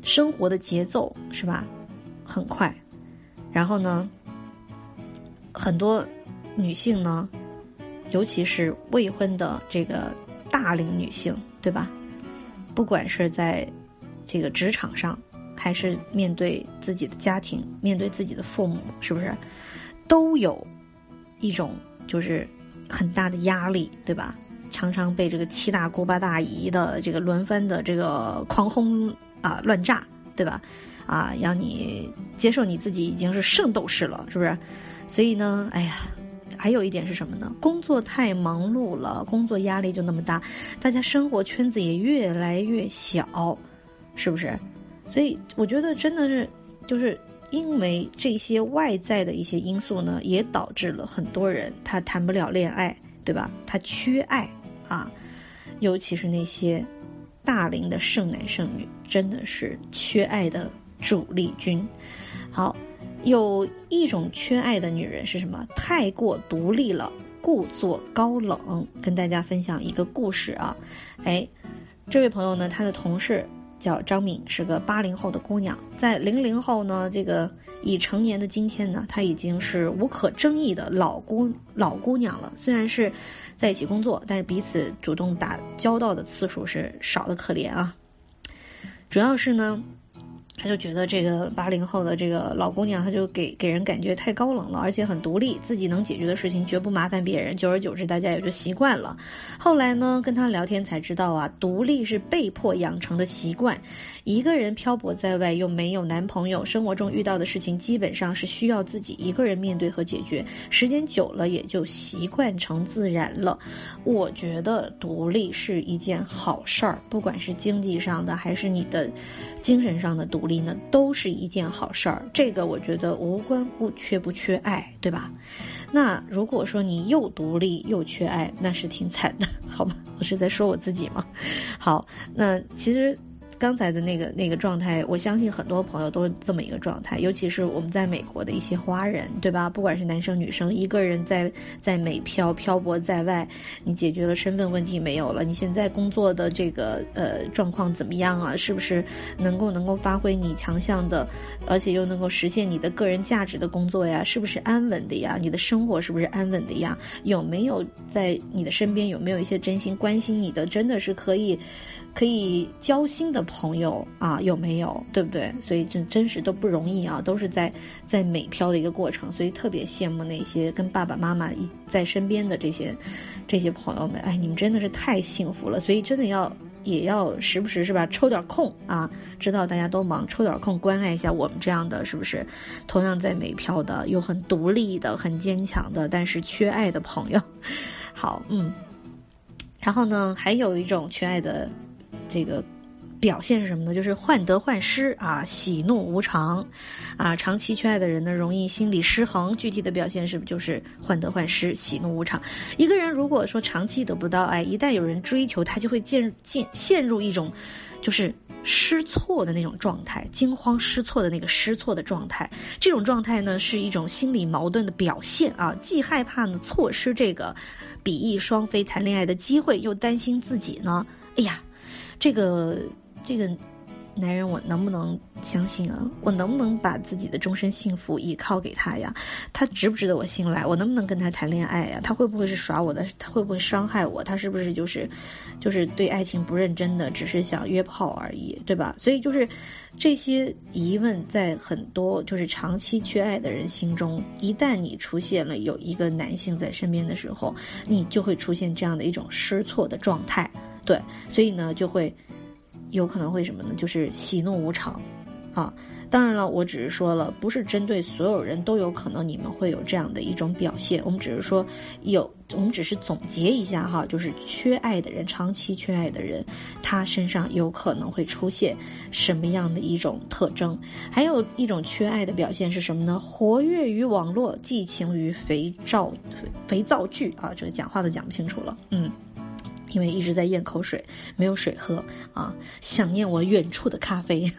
生活的节奏是吧很快，然后呢很多女性呢，尤其是未婚的这个大龄女性对吧，不管是在这个职场上还是面对自己的家庭，面对自己的父母，是不是都有一种就是很大的压力对吧，常常被这个七大姑八大姨的这个轮番的这个狂轰乱炸对吧，让你接受你自己已经是圣斗士了，是不是？所以呢哎呀，还有一点是什么呢？工作太忙碌了，工作压力就那么大，大家生活圈子也越来越小，是不是？所以我觉得真的是就是因为这些外在的一些因素呢，也导致了很多人他谈不了恋爱对吧，他缺爱尤其是那些大龄的剩男剩女，真的是缺爱的主力军。好，有一种缺爱的女人是什么？太过独立了，故作高冷。跟大家分享一个故事这位朋友呢，他的同事叫张敏，是个80后的姑娘，在00后呢，这个已成年的今天呢，她已经是无可争议的老姑娘了。虽然是在一起工作，但是彼此主动打交道的次数是少的可怜主要是呢，他就觉得这个80后的这个老姑娘，她就给人感觉太高冷了，而且很独立，自己能解决的事情绝不麻烦别人，久而久之大家也就习惯了。后来呢，跟她聊天才知道独立是被迫养成的习惯，一个人漂泊在外又没有男朋友，生活中遇到的事情基本上是需要自己一个人面对和解决，时间久了也就习惯成自然了。我觉得独立是一件好事儿，不管是经济上的还是你的精神上的独立呢，都是一件好事儿。这个我觉得无关乎缺不缺爱，对吧？那如果说你又独立又缺爱，那是挺惨的，好吧？我是在说我自己吗？好，那其实刚才的那个状态，我相信很多朋友都是这么一个状态，尤其是我们在美国的一些华人，对吧？不管是男生女生，一个人在美漂泊在外，你解决了身份问题没有了？你现在工作的这个状况怎么样啊？是不是能够发挥你强项的，而且又能够实现你的个人价值的工作呀？是不是安稳的呀？你的生活是不是安稳的呀？有没有在你的身边有没有一些真心关心你的，真的是可以交心的朋友有没有，对不对？所以真是都不容易都是在美漂的一个过程，所以特别羡慕那些跟爸爸妈妈在身边的这些朋友们，你们真的是太幸福了。所以真的也要时不时是吧，抽点空知道大家都忙，抽点空关爱一下我们这样的，是不是同样在美漂的，又很独立的，很坚强的，但是缺爱的朋友。好，然后呢，还有一种缺爱的这个表现是什么呢？就是患得患失喜怒无常长期缺爱的人呢，容易心理失衡。具体的表现是不是就是患得患失、喜怒无常？一个人如果说长期得不到爱，一旦有人追求，他就会陷入一种就是失措的那种状态，惊慌失措的那个失措的状态。这种状态呢，是一种心理矛盾的表现既害怕呢错失这个比翼双飞谈恋爱的机会，又担心自己呢，这个男人我能不能相信我能不能把自己的终身幸福依靠给他呀？他值不值得我信赖？我能不能跟他谈恋爱呀？他会不会是耍我的？他会不会伤害我？他是不是就是对爱情不认真的，只是想约炮而已，对吧？所以就是这些疑问在很多就是长期缺爱的人心中，一旦你出现了有一个男性在身边的时候，你就会出现这样的一种失措的状态。对，所以呢就会有可能会什么呢？就是喜怒无常当然了，我只是说了，不是针对所有人都有可能你们会有这样的一种表现，我们只是说我们只是总结一下就是缺爱的人，长期缺爱的人，他身上有可能会出现什么样的一种特征。还有一种缺爱的表现是什么呢？活跃于网络，寄情于肥皂剧这个讲话都讲不清楚了因为一直在咽口水，没有水喝想念我远处的咖啡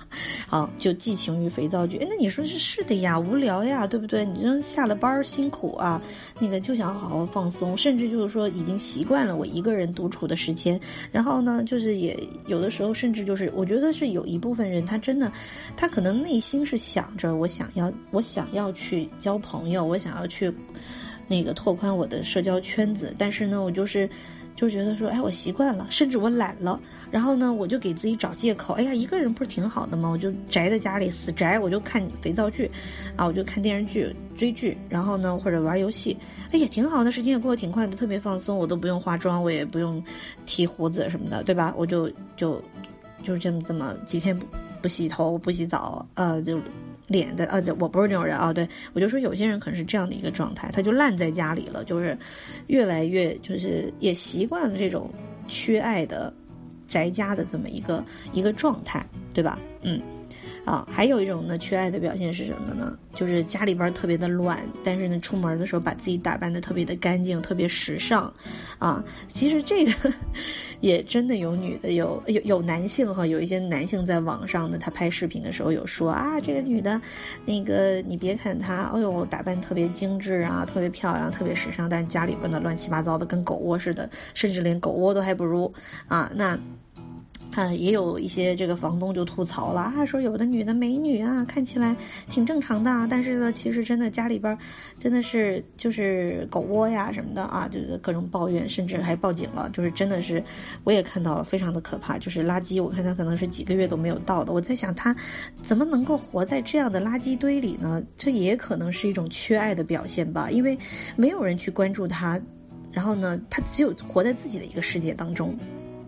好，就寄情于肥皂剧。那你说是的呀，无聊呀，对不对？你这下了班辛苦啊，那个就想好好放松，甚至就是说已经习惯了我一个人独处的时间。然后呢，就是也有的时候甚至就是我觉得是有一部分人他真的他可能内心是想着我想要去交朋友，我想要去那个拓宽我的社交圈子，但是呢我就觉得说哎我习惯了，甚至我懒了，然后呢我就给自己找借口，哎呀一个人不是挺好的吗？我就宅在家里死宅，我就看肥皂剧啊，我就看电视剧追剧，然后呢或者玩游戏，哎呀挺好的，时间也过得挺快的，特别放松，我都不用化妆，我也不用剃胡子什么的，对吧？我就是这么几天不洗头不洗澡就脸的我不是这种人啊，对，我就说有些人可能是这样的一个状态，他就烂在家里了，就是越来越就是也习惯了这种缺爱的宅家的这么一个状态，对吧？还有一种呢缺爱的表现是什么呢？就是家里边特别的乱，但是呢出门的时候把自己打扮的特别的干净，特别时尚啊。其实这个也真的有女的有男性哈，有一些男性在网上呢，他拍视频的时候有说啊，这个女的那个你别看她哎呦打扮特别精致啊，特别漂亮，特别时尚，但是家里边的乱七八糟的跟狗窝似的，甚至连狗窝都还不如啊。那也有一些这个房东就吐槽了啊，说有的女的美女啊，看起来挺正常的，但是呢，其实真的家里边真的是就是狗窝呀什么的啊，就是各种抱怨，甚至还报警了，就是真的是我也看到了，非常的可怕。就是垃圾，我看他可能是几个月都没有到的，我在想他怎么能够活在这样的垃圾堆里呢？这也可能是一种缺爱的表现吧，因为没有人去关注他，然后呢，他只有活在自己的一个世界当中。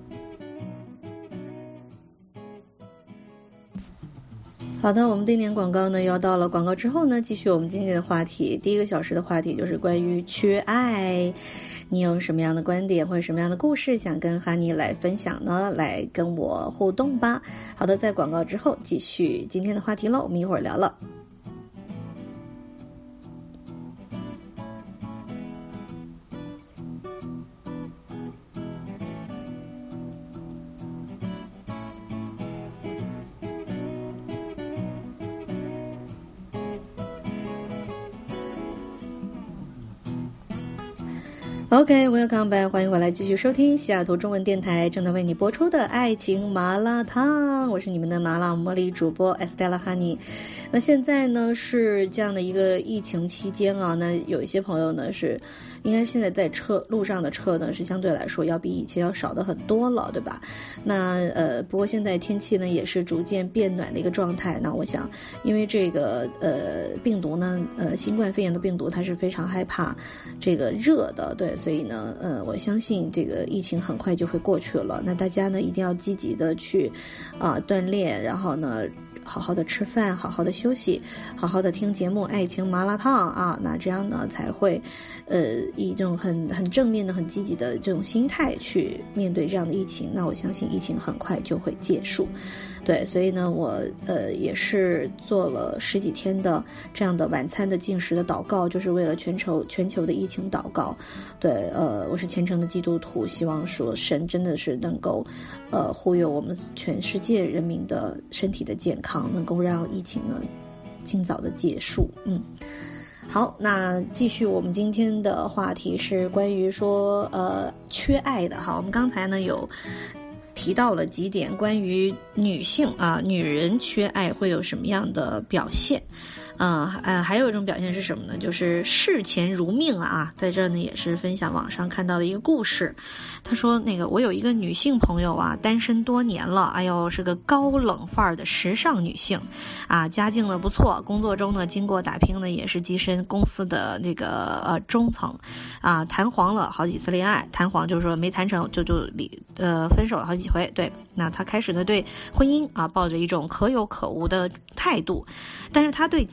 好的，我们定点广告呢要到了，广告之后呢继续我们今天的话题。第一个小时的话题就是关于缺爱，你有什么样的观点或者什么样的故事想跟哈尼来分享呢？来跟我互动吧。好的，在广告之后继续今天的话题了，我们一会儿聊了。OK，welcome back， 欢迎回来继续收听西雅图中文电台正在为你播出的爱情麻辣烫，我是你们的麻辣茉莉主播 Estella Honey。 那现在呢是这样的一个疫情期间啊，那有一些朋友呢是应该现在在路上的车呢是相对来说要比以前要少的很多了，对吧？那不过现在天气呢也是逐渐变暖的一个状态，那我想因为这个病毒呢新冠肺炎的病毒它是非常害怕这个热的，对，所以呢我相信这个疫情很快就会过去了。那大家呢一定要积极的去锻炼，然后呢好好的吃饭，好好的休息，好好的听节目爱情麻辣烫啊，那这样呢才会以一种很正面的很积极的这种心态去面对这样的疫情，那我相信疫情很快就会结束。对，所以呢我也是做了10几天的这样的晚餐的禁食的祷告，就是为了全球的疫情祷告。对，我是虔诚的基督徒，希望说神真的是能够护佑我们全世界人民的身体的健康，能够让疫情呢尽早的结束。好，那继续我们今天的话题是关于说缺爱的哈。我们刚才呢有提到了几点关于女性女人缺爱会有什么样的表现还有一种表现是什么呢？就是视钱如命在这呢也是分享网上看到的一个故事。他说那个我有一个女性朋友单身多年了，哎呦是个高冷范儿的时尚女性家境呢不错，工作中呢经过打拼呢也是跻身公司的那个中层谈黄了好几次恋爱，谈黄就是说没谈成就分手了好几回。对，那她开始呢对婚姻抱着一种可有可无的态度，但是她对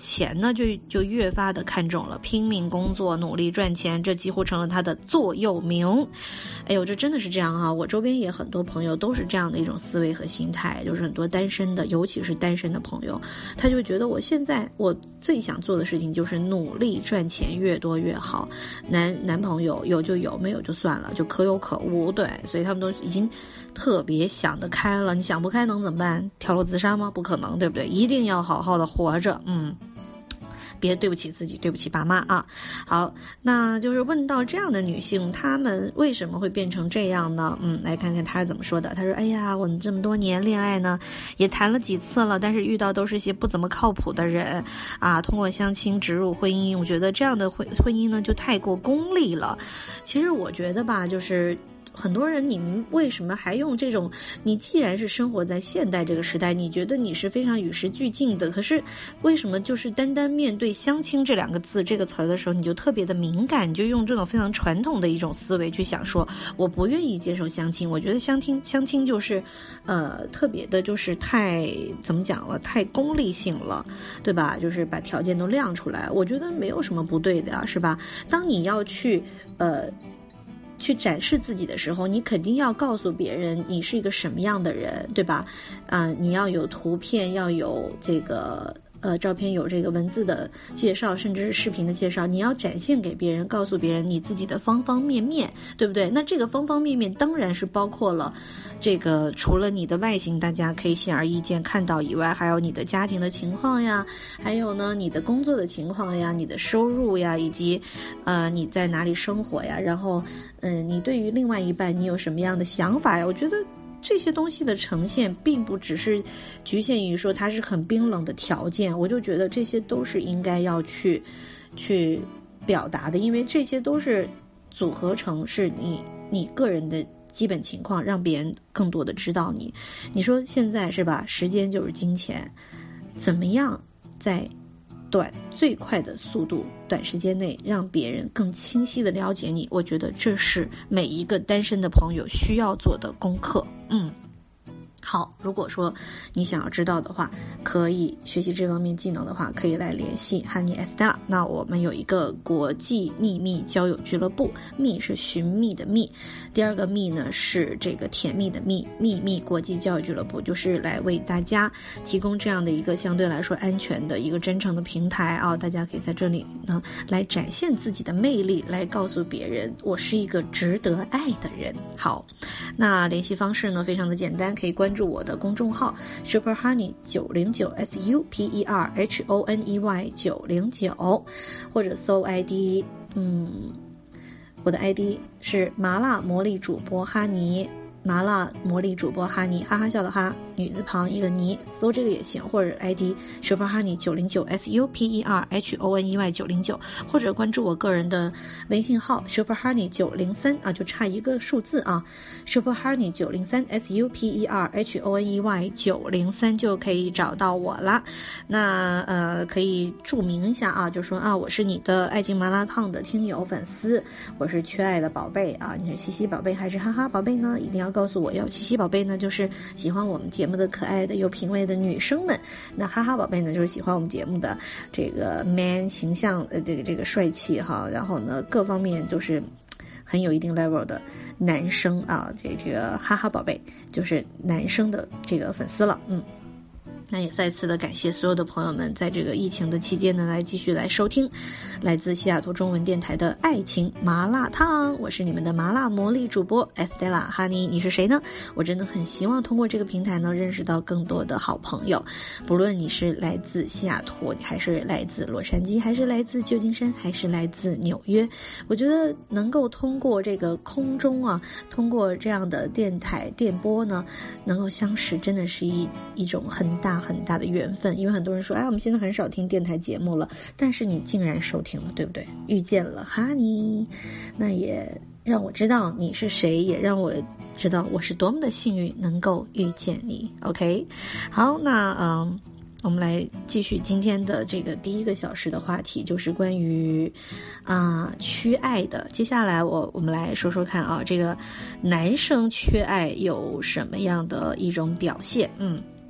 钱呢就越发的看重了，拼命工作努力赚钱，这几乎成了他的座右铭。哎呦，这真的是这样啊，我周边也很多朋友都是这样的一种思维和心态，就是很多单身的，尤其是单身的朋友，他就觉得我现在我最想做的事情就是努力赚钱，越多越好，男朋友有就有，没有就算了，就可有可无。对，所以他们都已经特别想得开了。你想不开能怎么办？跳楼自杀吗？不可能，对不对？一定要好好的活着。别对不起自己，对不起爸妈啊。好，那就是问到这样的女性，她们为什么会变成这样呢？来看看她是怎么说的。她说，哎呀，我们这么多年恋爱呢，也谈了几次了，但是遇到都是一些不怎么靠谱的人啊，通过相亲植入婚姻，我觉得这样的婚姻呢就太过功利了。其实我觉得吧，就是很多人，你们为什么还用这种，你既然是生活在现代这个时代，你觉得你是非常与时俱进的，可是为什么就是单单面对相亲这两个字这个词的时候，你就特别的敏感，你就用这种非常传统的一种思维去想说，我不愿意接受相亲，我觉得相亲就是特别的就是太怎么讲了，太功利性了，对吧？就是把条件都亮出来，我觉得没有什么不对的呀，是吧？当你要去展示自己的时候，你肯定要告诉别人你是一个什么样的人，对吧？你要有图片，要有这个照片，有这个文字的介绍，甚至是视频的介绍，你要展现给别人，告诉别人你自己的方方面面，对不对？那这个方方面面当然是包括了这个除了你的外形大家可以显而易见看到以外，还有你的家庭的情况呀，还有呢你的工作的情况呀，你的收入呀，以及你在哪里生活呀，然后你对于另外一半你有什么样的想法呀？我觉得这些东西的呈现并不只是局限于说它是很冰冷的条件，我就觉得这些都是应该要去表达的，因为这些都是组合成是你个人的基本情况，让别人更多的知道你。你说现在是吧，时间就是金钱，怎么样在最快的速度短时间内让别人更清晰的了解你，我觉得这是每一个单身的朋友需要做的功课。好，如果说你想要知道的话，可以学习这方面技能的话，可以来联系哈尼 Estella。那我们有一个国际秘密交友俱乐部，秘是寻觅的秘，第二个秘呢是这个甜蜜的蜜，秘密国际交友俱乐部就是来为大家提供这样的一个相对来说安全的一个真诚的平台啊，大家可以在这里呢来展现自己的魅力，来告诉别人我是一个值得爱的人。好，那联系方式呢非常的简单，可以关注我的公众号 Super Honey 909 SUPERHONEY 909，或者搜 ID， 我的 ID 是麻辣魔力主播哈尼，麻辣魔力主播哈尼，哈哈笑的哈，女字旁一个尼，搜这个也行，或者 ID Super Honey 909 SUPERHONEY 909，或者关注我个人的微信号 Super Honey 903啊，就差一个数字啊 ，Super Honey 903 SUPERHONEY 903就可以找到我啦。那可以注明一下啊，就说啊我是你的爱情麻辣烫的听友粉丝，我是缺爱的宝贝啊，你是西西宝贝还是哈哈宝贝呢？一定要告诉我，要西西宝贝呢就是喜欢我们节目的可爱的有品味的女生们，那哈哈宝贝呢就是喜欢我们节目的这个 man 形象这个帅气哈，然后呢各方面都是很有一定 level 的男生啊，这个哈哈宝贝就是男生的这个粉丝了。那也再次的感谢所有的朋友们在这个疫情的期间呢来继续来收听来自西雅图中文电台的爱情麻辣烫，我是你们的麻辣魔力主播 Estella 哈尼。你是谁呢？我真的很希望通过这个平台呢认识到更多的好朋友，不论你是来自西雅图，还是来自洛杉矶，还是来自旧金山，还是来自纽约，我觉得能够通过这个空中啊，通过这样的电台电波呢能够相识，真的是一种很大的缘分。因为很多人说我们现在很少听电台节目了，但是你竟然收听了，对不对？遇见了哈尼，那也让我知道你是谁，也让我知道我是多么的幸运能够遇见你。 OK， 好，那我们来继续今天的这个第一个小时的话题，就是关于缺爱的。接下来我们来说说看啊，这个男生缺爱有什么样的一种表现。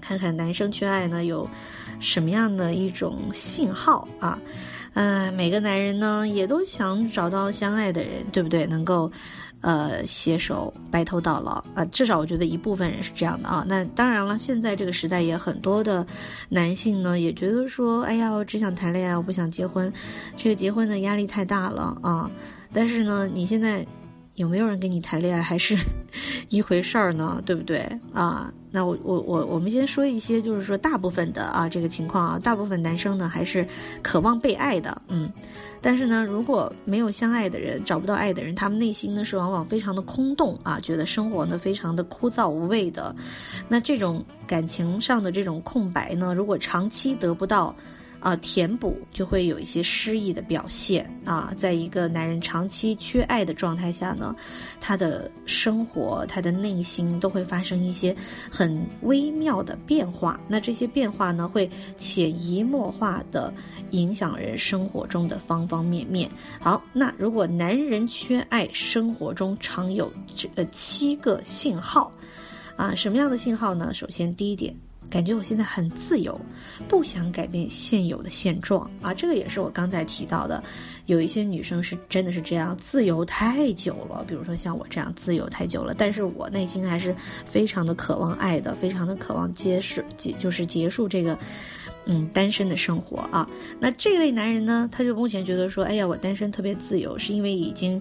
看看男生缺爱呢有什么样的一种信号啊。每个男人呢也都想找到相爱的人，对不对？能够携手白头到老啊，至少我觉得一部分人是这样的啊。那当然了，现在这个时代也很多的男性呢也觉得说，哎呀，我只想谈恋爱，我不想结婚，这个结婚的压力太大了啊。但是呢，你现在有没有人跟你谈恋爱还是一回事儿呢，对不对啊？那我们先说一些，就是说大部分的啊这个情况啊，大部分男生呢还是渴望被爱的，但是呢，如果没有相爱的人，找不到爱的人，他们内心呢是往往非常的空洞啊，觉得生活呢非常的枯燥无味的。那这种感情上的这种空白呢，如果长期得不到填补，就会有一些失意的表现啊。在一个男人长期缺爱的状态下呢，他的生活他的内心都会发生一些很微妙的变化，那这些变化呢会潜移默化的影响人生活中的方方面面。好，那如果男人缺爱，生活中常有7个信号啊。什么样的信号呢？首先第一点，感觉我现在很自由，不想改变现有的现状啊，这个也是我刚才提到的，有一些女生是真的是这样，自由太久了，比如说像我这样自由太久了，但是我内心还是非常的渴望爱的，非常的渴望结束这个单身的生活啊。那这类男人呢，他就目前觉得说，哎呀，我单身特别自由，是因为已经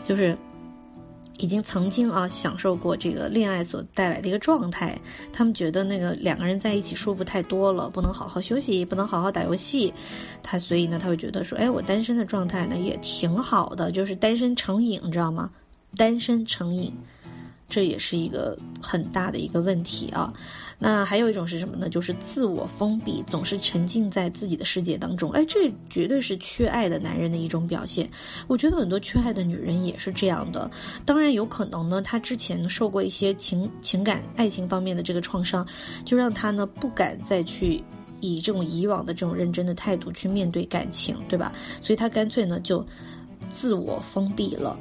曾经享受过这个恋爱所带来的一个状态，他们觉得那个两个人在一起舒服太多了，不能好好休息，不能好好打游戏，所以呢他会觉得说，哎，我单身的状态呢也挺好的，就是单身成瘾，你知道吗？单身成瘾，这也是一个很大的一个问题啊。那还有一种是什么呢？就是自我封闭，总是沉浸在自己的世界当中。哎，这绝对是缺爱的男人的一种表现。我觉得很多缺爱的女人也是这样的。当然有可能呢，她之前受过一些情感爱情方面的这个创伤，就让她呢不敢再去以这种以往的这种认真的态度去面对感情，对吧？所以她干脆呢就自我封闭了。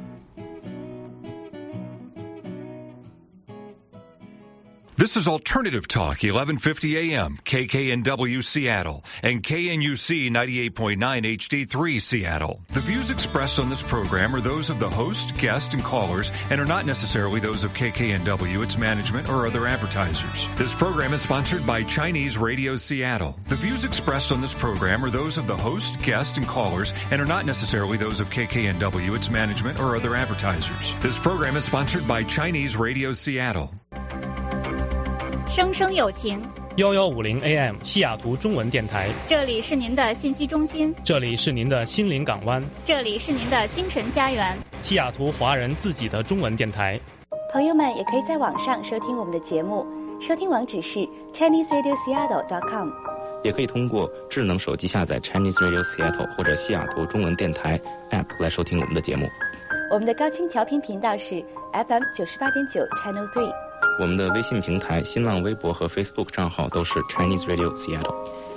This is Alternative Talk, 1150 AM, KKNW Seattle, and KNUC 98.9 HD3 Seattle. The views expressed on this program are those of the host, guest, and callers, and are not necessarily those of KKNW, its management, or other advertisers. This program is sponsored by Chinese Radio Seattle. The views expressed on this program are those of the host, guest, and callers, and are not necessarily those of KKNW, its management, or other advertisers. This program is sponsored by Chinese Radio Seattle. 生生有情 1150 AM 西雅图中文电台， 这里是您的信息中心， 这里是您的心灵港湾， 这里是您的精神家园， 西雅图华人自己的中文电台。 朋友们也可以在网上收听我们的节目，收听网址是 ChineseRadioSeattle.com， 也可以通过智能手机下载 Chinese Radio Seattle 或者西雅图中文电台 App 来收听我们的节目。 我们的高清调频频道是 FM 98.9 Channel 3。 我们的微信平台、新浪微博和 Facebook 账号都是 Chinese Radio Seattle。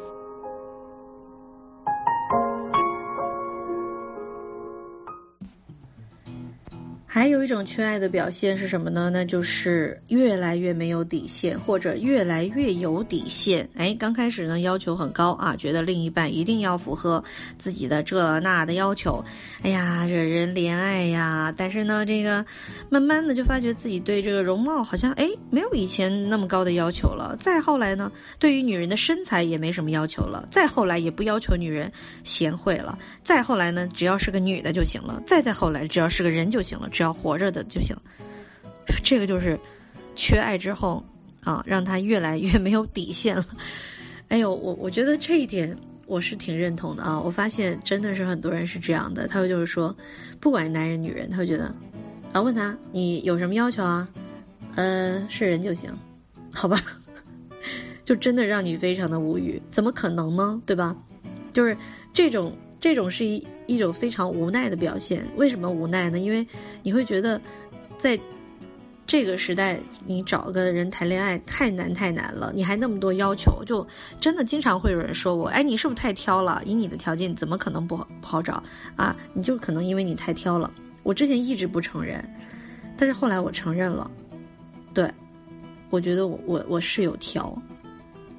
还有一种缺爱的表现是什么呢？那就是越来越没有底线，或者越来越有底线。刚开始呢要求很高啊，觉得另一半一定要符合自己的这那的要求，哎呀惹人怜爱呀。但是呢这个慢慢的就发觉自己对这个容貌好像没有以前那么高的要求了。再后来呢，对于女人的身材也没什么要求了。再后来也不要求女人贤惠了。再后来呢，只要是个女的就行了。再后来只要是个人就行了，只要活着的就行。这个就是缺爱之后啊，让他越来越没有底线了。我觉得这一点我是挺认同的啊。我发现真的是很多人是这样的，他会就是说，不管是男人女人，他会觉得问他你有什么要求啊？是人就行，好吧？就真的让你非常的无语，怎么可能呢？对吧？就是这种是一种非常无奈的表现。为什么无奈呢？因为你会觉得在这个时代你找个人谈恋爱太难了，你还那么多要求，就真的经常会有人说我，你是不是太挑了？以你的条件怎么可能不好找啊？你就可能因为你太挑了。我之前一直不承认，但是后来我承认了。对，我觉得我是有挑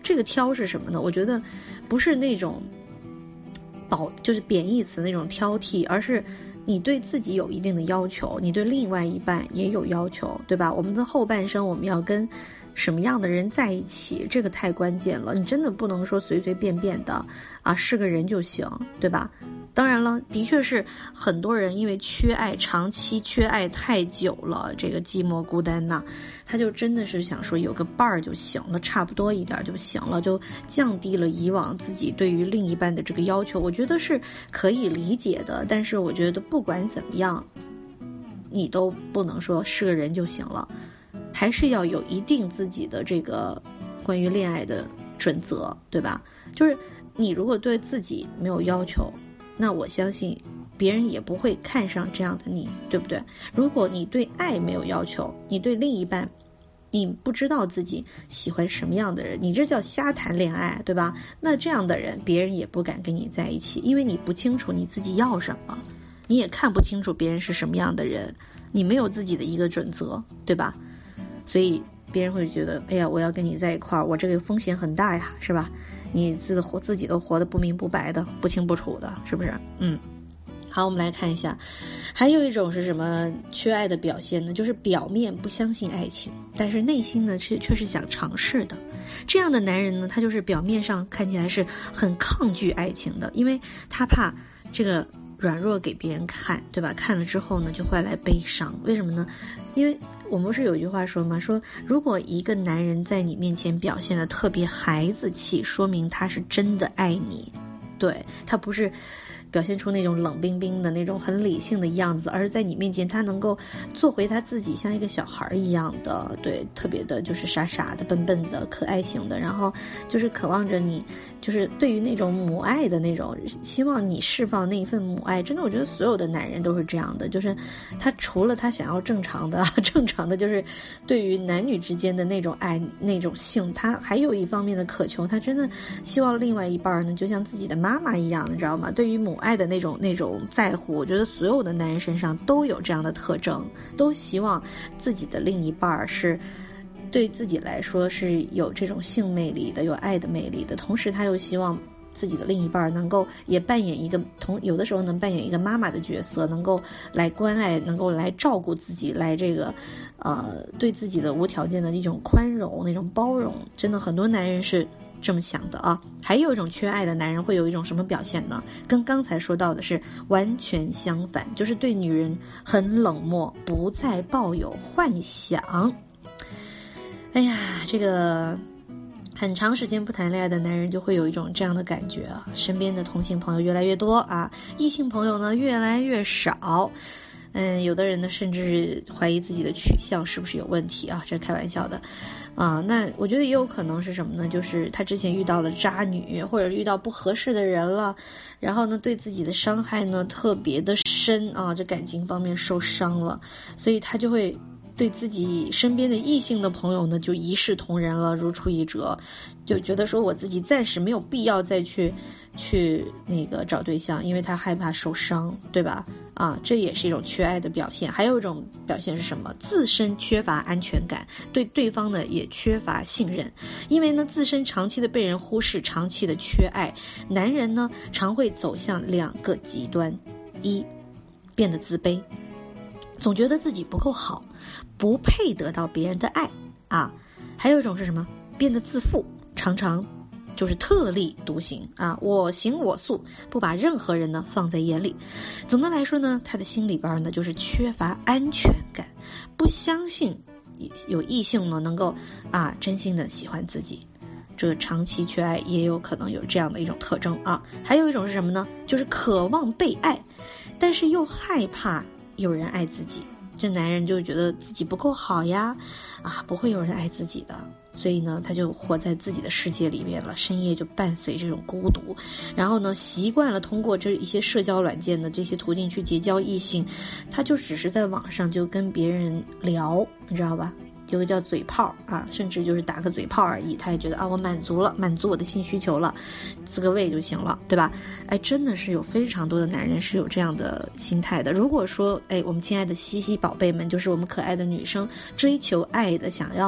这个挑是什么呢？我觉得不是那种就是贬义词那种挑剔，而是你对自己有一定的要求，你对另外一半也有要求，对吧？我们的后半生我们要跟什么样的人在一起，这个太关键了，你真的不能说随随便便的啊是个人就行，对吧？当然了，的确是很多人因为缺爱，长期缺爱太久了，这个寂寞孤单呐，他就真的是想说有个伴儿就行了，差不多一点就行了，就降低了以往自己对于另一半的这个要求，我觉得是可以理解的。但是我觉得不管怎么样，你都不能说是个人就行了，还是要有一定自己的这个关于恋爱的准则，对吧？就是你如果对自己没有要求，那我相信别人也不会看上这样的你，对不对？如果你对爱没有要求，你对另一半你不知道自己喜欢什么样的人，你这叫瞎谈恋爱，对吧？那这样的人别人也不敢跟你在一起，因为你不清楚你自己要什么，你也看不清楚别人是什么样的人，你没有自己的一个准则，对吧？所以别人会觉得，哎呀，我要跟你在一块儿，我这个风险很大呀，是吧？你自己都活得不明不白的，不清不楚的，是不是？好，我们来看一下，还有一种是什么缺爱的表现呢？就是表面不相信爱情，但是内心呢却是想尝试的。这样的男人呢，他就是表面上看起来是很抗拒爱情的，因为他怕这个软弱给别人看，对吧？看了之后呢就会来悲伤。为什么呢？因为我们不是有句话说吗？说如果一个男人在你面前表现得特别孩子气，说明他是真的爱你，对，他不是表现出那种冷冰冰的那种很理性的样子，而是在你面前他能够做回他自己，像一个小孩一样的，对，特别的就是傻傻的笨笨的可爱型的，然后就是渴望着你，就是对于那种母爱的那种，希望你释放那一份母爱。真的我觉得所有的男人都是这样的，就是他除了他想要正常的就是对于男女之间的那种爱那种性，他还有一方面的渴求，他真的希望另外一半呢就像自己的妈妈一样，你知道吗？对于母爱的那种在乎，我觉得所有的男人身上都有这样的特征，都希望自己的另一半是对自己来说是有这种性魅力的，有爱的魅力的，同时他又希望自己的另一半能够也扮演一个有的时候能扮演一个妈妈的角色，能够来关爱，能够来照顾自己，来这个对自己的无条件的一种宽容，那种包容。真的很多男人是这么想的啊。还有一种缺爱的男人会有一种什么表现呢？跟刚才说到的是完全相反，就是对女人很冷漠，不再抱有幻想。哎呀，这个很长时间不谈恋爱的男人就会有一种这样的感觉啊，身边的同性朋友越来越多啊，异性朋友呢越来越少。有的人呢甚至怀疑自己的取向是不是有问题啊，这是开玩笑的啊。那我觉得也有可能是什么呢？就是他之前遇到了渣女，或者遇到不合适的人了，然后呢对自己的伤害呢特别的深啊，这感情方面受伤了，所以他就会对自己身边的异性的朋友呢就一视同仁了，如出一辙，就觉得说我自己暂时没有必要再去那个找对象，因为他害怕受伤，对吧？啊，这也是一种缺爱的表现。还有一种表现是什么？自身缺乏安全感，对对方呢也缺乏信任，因为呢自身长期的被人忽视，长期的缺爱，男人呢常会走向两个极端：一，变得自卑，总觉得自己不够好，不配得到别人的爱啊。还有一种是什么？变得自负，常常就是特立独行啊，我行我素，不把任何人呢放在眼里。总的来说呢，他的心里边呢就是缺乏安全感，不相信有异性呢能够真心的喜欢自己。这个长期缺爱也有可能有这样的一种特征啊。还有一种是什么呢？就是渴望被爱，但是又害怕有人爱自己。这男人就觉得自己不够好呀，不会有人爱自己的，所以呢他就活在自己的世界里面了，深夜就伴随这种孤独，然后呢习惯了通过这一些社交软件的这些途径去结交异性，他就只是在网上就跟别人聊，你知道吧？有个叫嘴炮甚至就是打个嘴炮而已，他也觉得我满足我的性需求了，自个位就行了，对吧？真的是有非常多的男人是有这样的心态的。如果说我们亲爱的西西宝贝们，就是我们可爱的女生追求爱的，想要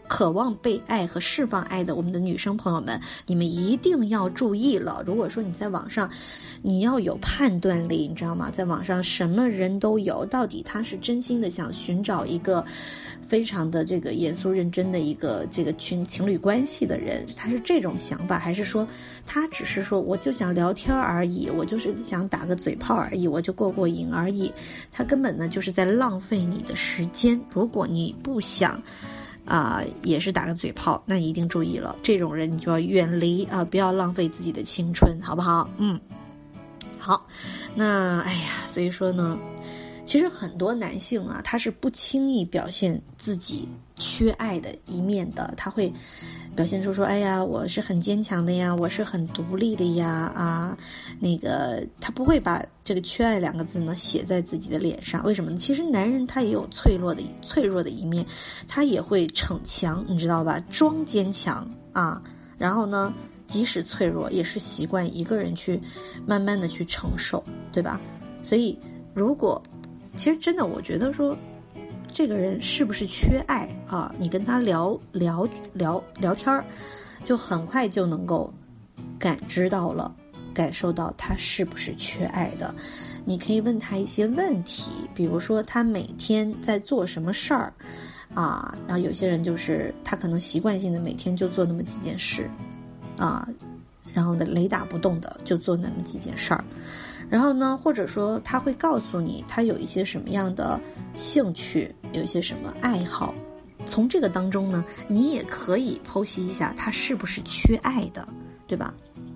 渴望被爱和释放爱的我们的女生朋友们，你们一定要注意了。如果说你在网上，你要有判断力，你知道吗？在网上什么人都有，到底他是真心的想寻找一个非常的这个严肃认真的一个这个情侣关系的人，他是这种想法，还是说他只是说我就想聊天而已，我就是想打个嘴炮而已，我就过瘾而已，他根本呢就是在浪费你的时间。如果你不想也是打个嘴炮，那一定注意了，这种人你就要远离不要浪费自己的青春，好不好？好，那所以说呢，其实很多男性他是不轻易表现自己缺爱的一面的，他会表现出说我是很坚强的呀，我是很独立的呀他不会把这个缺爱两个字呢写在自己的脸上。为什么呢？其实男人他也有脆弱的一面，他也会逞强，你知道吧，装坚强然后呢即使脆弱也是习惯一个人去慢慢的去承受，对吧？所以其实真的我觉得说这个人是不是缺爱你跟他聊天就很快就能够感受到他是不是缺爱的。你可以问他一些问题，比如说他每天在做什么事儿然后有些人就是他可能习惯性的每天就做那么几件事然后呢雷打不动的就做那么几件事儿，然后呢或者说他会告诉你他有一些什么样的兴趣，有一些什么爱好，从这个当中呢你也可以剖析一下他是不是缺爱的，对吧？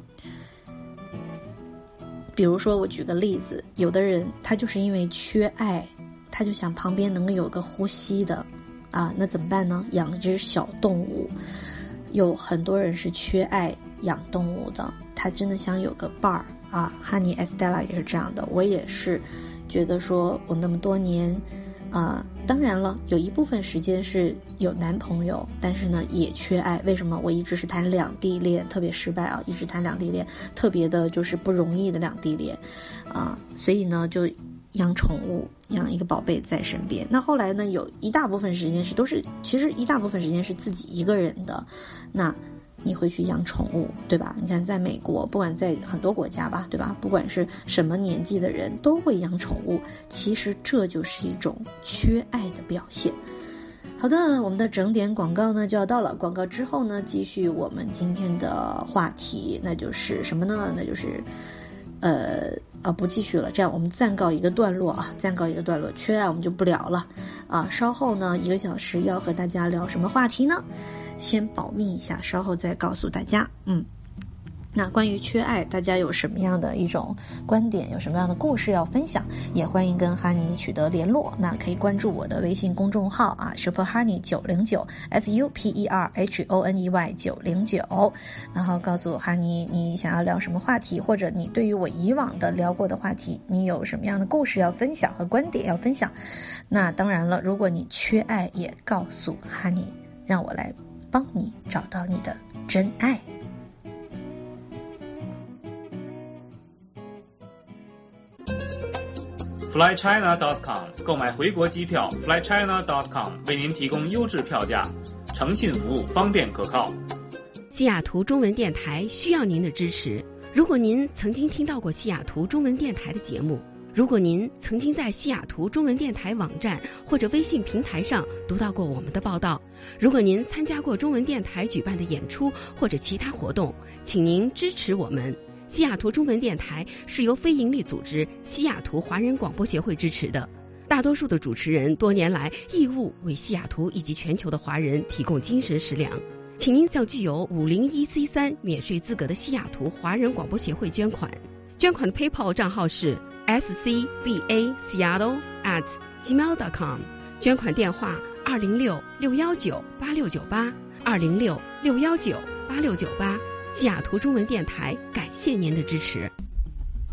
比如说我举个例子，有的人他就是因为缺爱，他就想旁边能够有个呼吸的那怎么办呢？养只小动物。有很多人是缺爱养动物的，他真的想有个伴儿Honey Estella 也是这样的。我也是觉得说我那么多年当然了有一部分时间是有男朋友，但是呢也缺爱。为什么？我一直是谈两地恋，特别失败一直谈两地恋，特别的就是不容易的两地恋所以呢就养宠物，养一个宝贝在身边。那后来呢有一大部分时间其实一大部分时间是自己一个人的，那你会去养宠物，对吧？你看在美国，不管在很多国家吧，对吧？不管是什么年纪的人都会养宠物，其实这就是一种缺爱的表现。好的，我们的整点广告呢就要到了，广告之后呢继续我们今天的话题，那就是什么呢？那就是不继续了，这样我们暂告一个段落缺爱我们就不聊了稍后呢1个小时要和大家聊什么话题呢？先保密一下，稍后再告诉大家。那关于缺爱，大家有什么样的一种观点，有什么样的故事要分享，也欢迎跟哈尼取得联络。那可以关注我的微信公众号Super Honey 909 SUPERHONEY 909，然后告诉哈尼你想要聊什么话题，或者你对于我以往的聊过的话题，你有什么样的故事要分享和观点要分享。那当然了，如果你缺爱，也告诉哈尼，让我来帮你找到你的真爱。 FlyChina.com 购买回国机票 ，FlyChina.com 为您提供优质票价，诚信服务，方便可靠。 西雅图中文电台需要您的支持。如果您曾经听到过西雅图中文电台的节目，如果您曾经在西雅图中文电台网站或者微信平台上读到过我们的报道，如果您参加过中文电台举办的演出或者其他活动，请您支持我们。西雅图中文电台是由非营利组织西雅图华人广播协会支持的，大多数的主持人多年来义务为西雅图以及全球的华人提供精神食粮，请您向具有501C3免税资格的西雅图华人广播协会捐款。捐款的 PayPal 账号是 scbaseattle@gmail.com， 捐款电话206-619-8698 206-619-8698。西雅图中文电台感谢您的支持。 OK，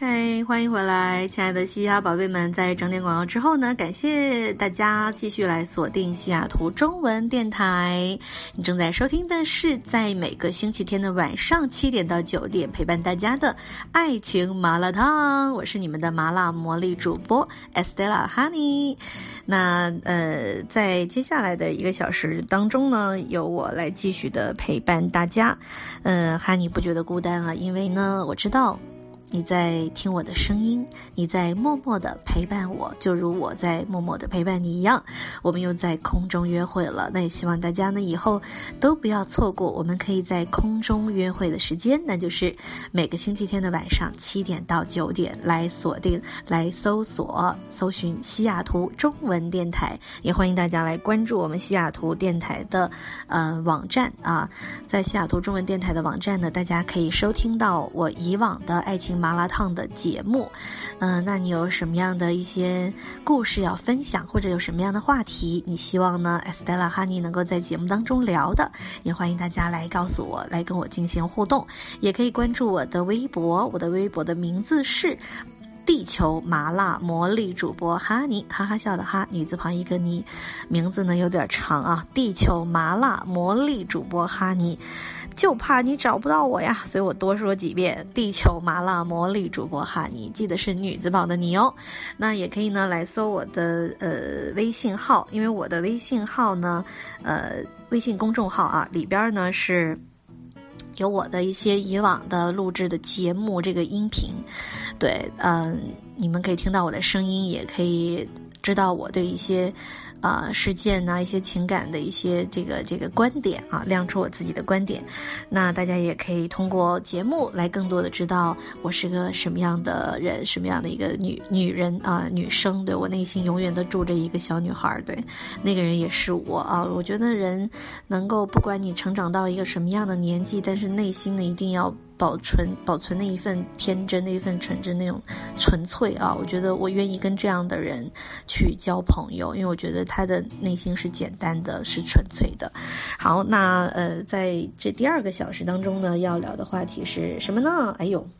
OK， 欢迎回来，亲爱的西雅宝贝们。在整点广告之后呢，感谢大家继续来锁定西雅图中文电台。你正在收听的是在每个星期天的晚上7点到9点陪伴大家的爱情麻辣烫，我是你们的麻辣魔力主播 Estella Honey。那在接下来的1个小时当中呢，由我来继续的陪伴大家。Honey 不觉得孤单啊，因为呢，我知道你在听我的声音，你在默默的陪伴我，就如我在默默的陪伴你一样。我们又在空中约会了，那也希望大家呢以后都不要错过我们可以在空中约会的时间，那就是每个星期天的晚上7点到9点来锁定，来搜寻西雅图中文电台。也欢迎大家来关注我们西雅图电台的网站啊，在西雅图中文电台的网站呢，大家可以收听到我以往的爱情麻辣烫的节目。那你有什么样的一些故事要分享，或者有什么样的话题你希望呢 Estella Honey 能够在节目当中聊的，也欢迎大家来告诉我，来跟我进行互动。也可以关注我的微博，我的微博的名字是地球麻辣魔力主播哈尼，哈哈笑的哈，女字旁一个尼，名字呢有点长啊，地球麻辣魔力主播哈尼，就怕你找不到我呀，所以我多说几遍，地球麻辣魔力主播哈尼，记得是女字旁的你哦。那也可以呢来搜我的微信号，因为我的微信号呢微信公众号啊里边呢是有我的一些以往的录制的节目这个音频，对，你们可以听到我的声音，也可以知道我对一些事件啊，一些情感的一些这个观点啊，亮出我自己的观点。那大家也可以通过节目来更多的知道我是个什么样的人，什么样的一个女人啊，女生。对，我内心永远都住着一个小女孩，对，那个人也是我啊。我觉得人能够不管你成长到一个什么样的年纪，但是内心呢一定要保存那一份天真，那一份纯真，那种纯粹啊。我觉得我愿意跟这样的人去交朋友，因为我觉得他的内心是简单的，是纯粹的。好，那在这第2个小时当中呢，要聊的话题是什么呢？哎呦，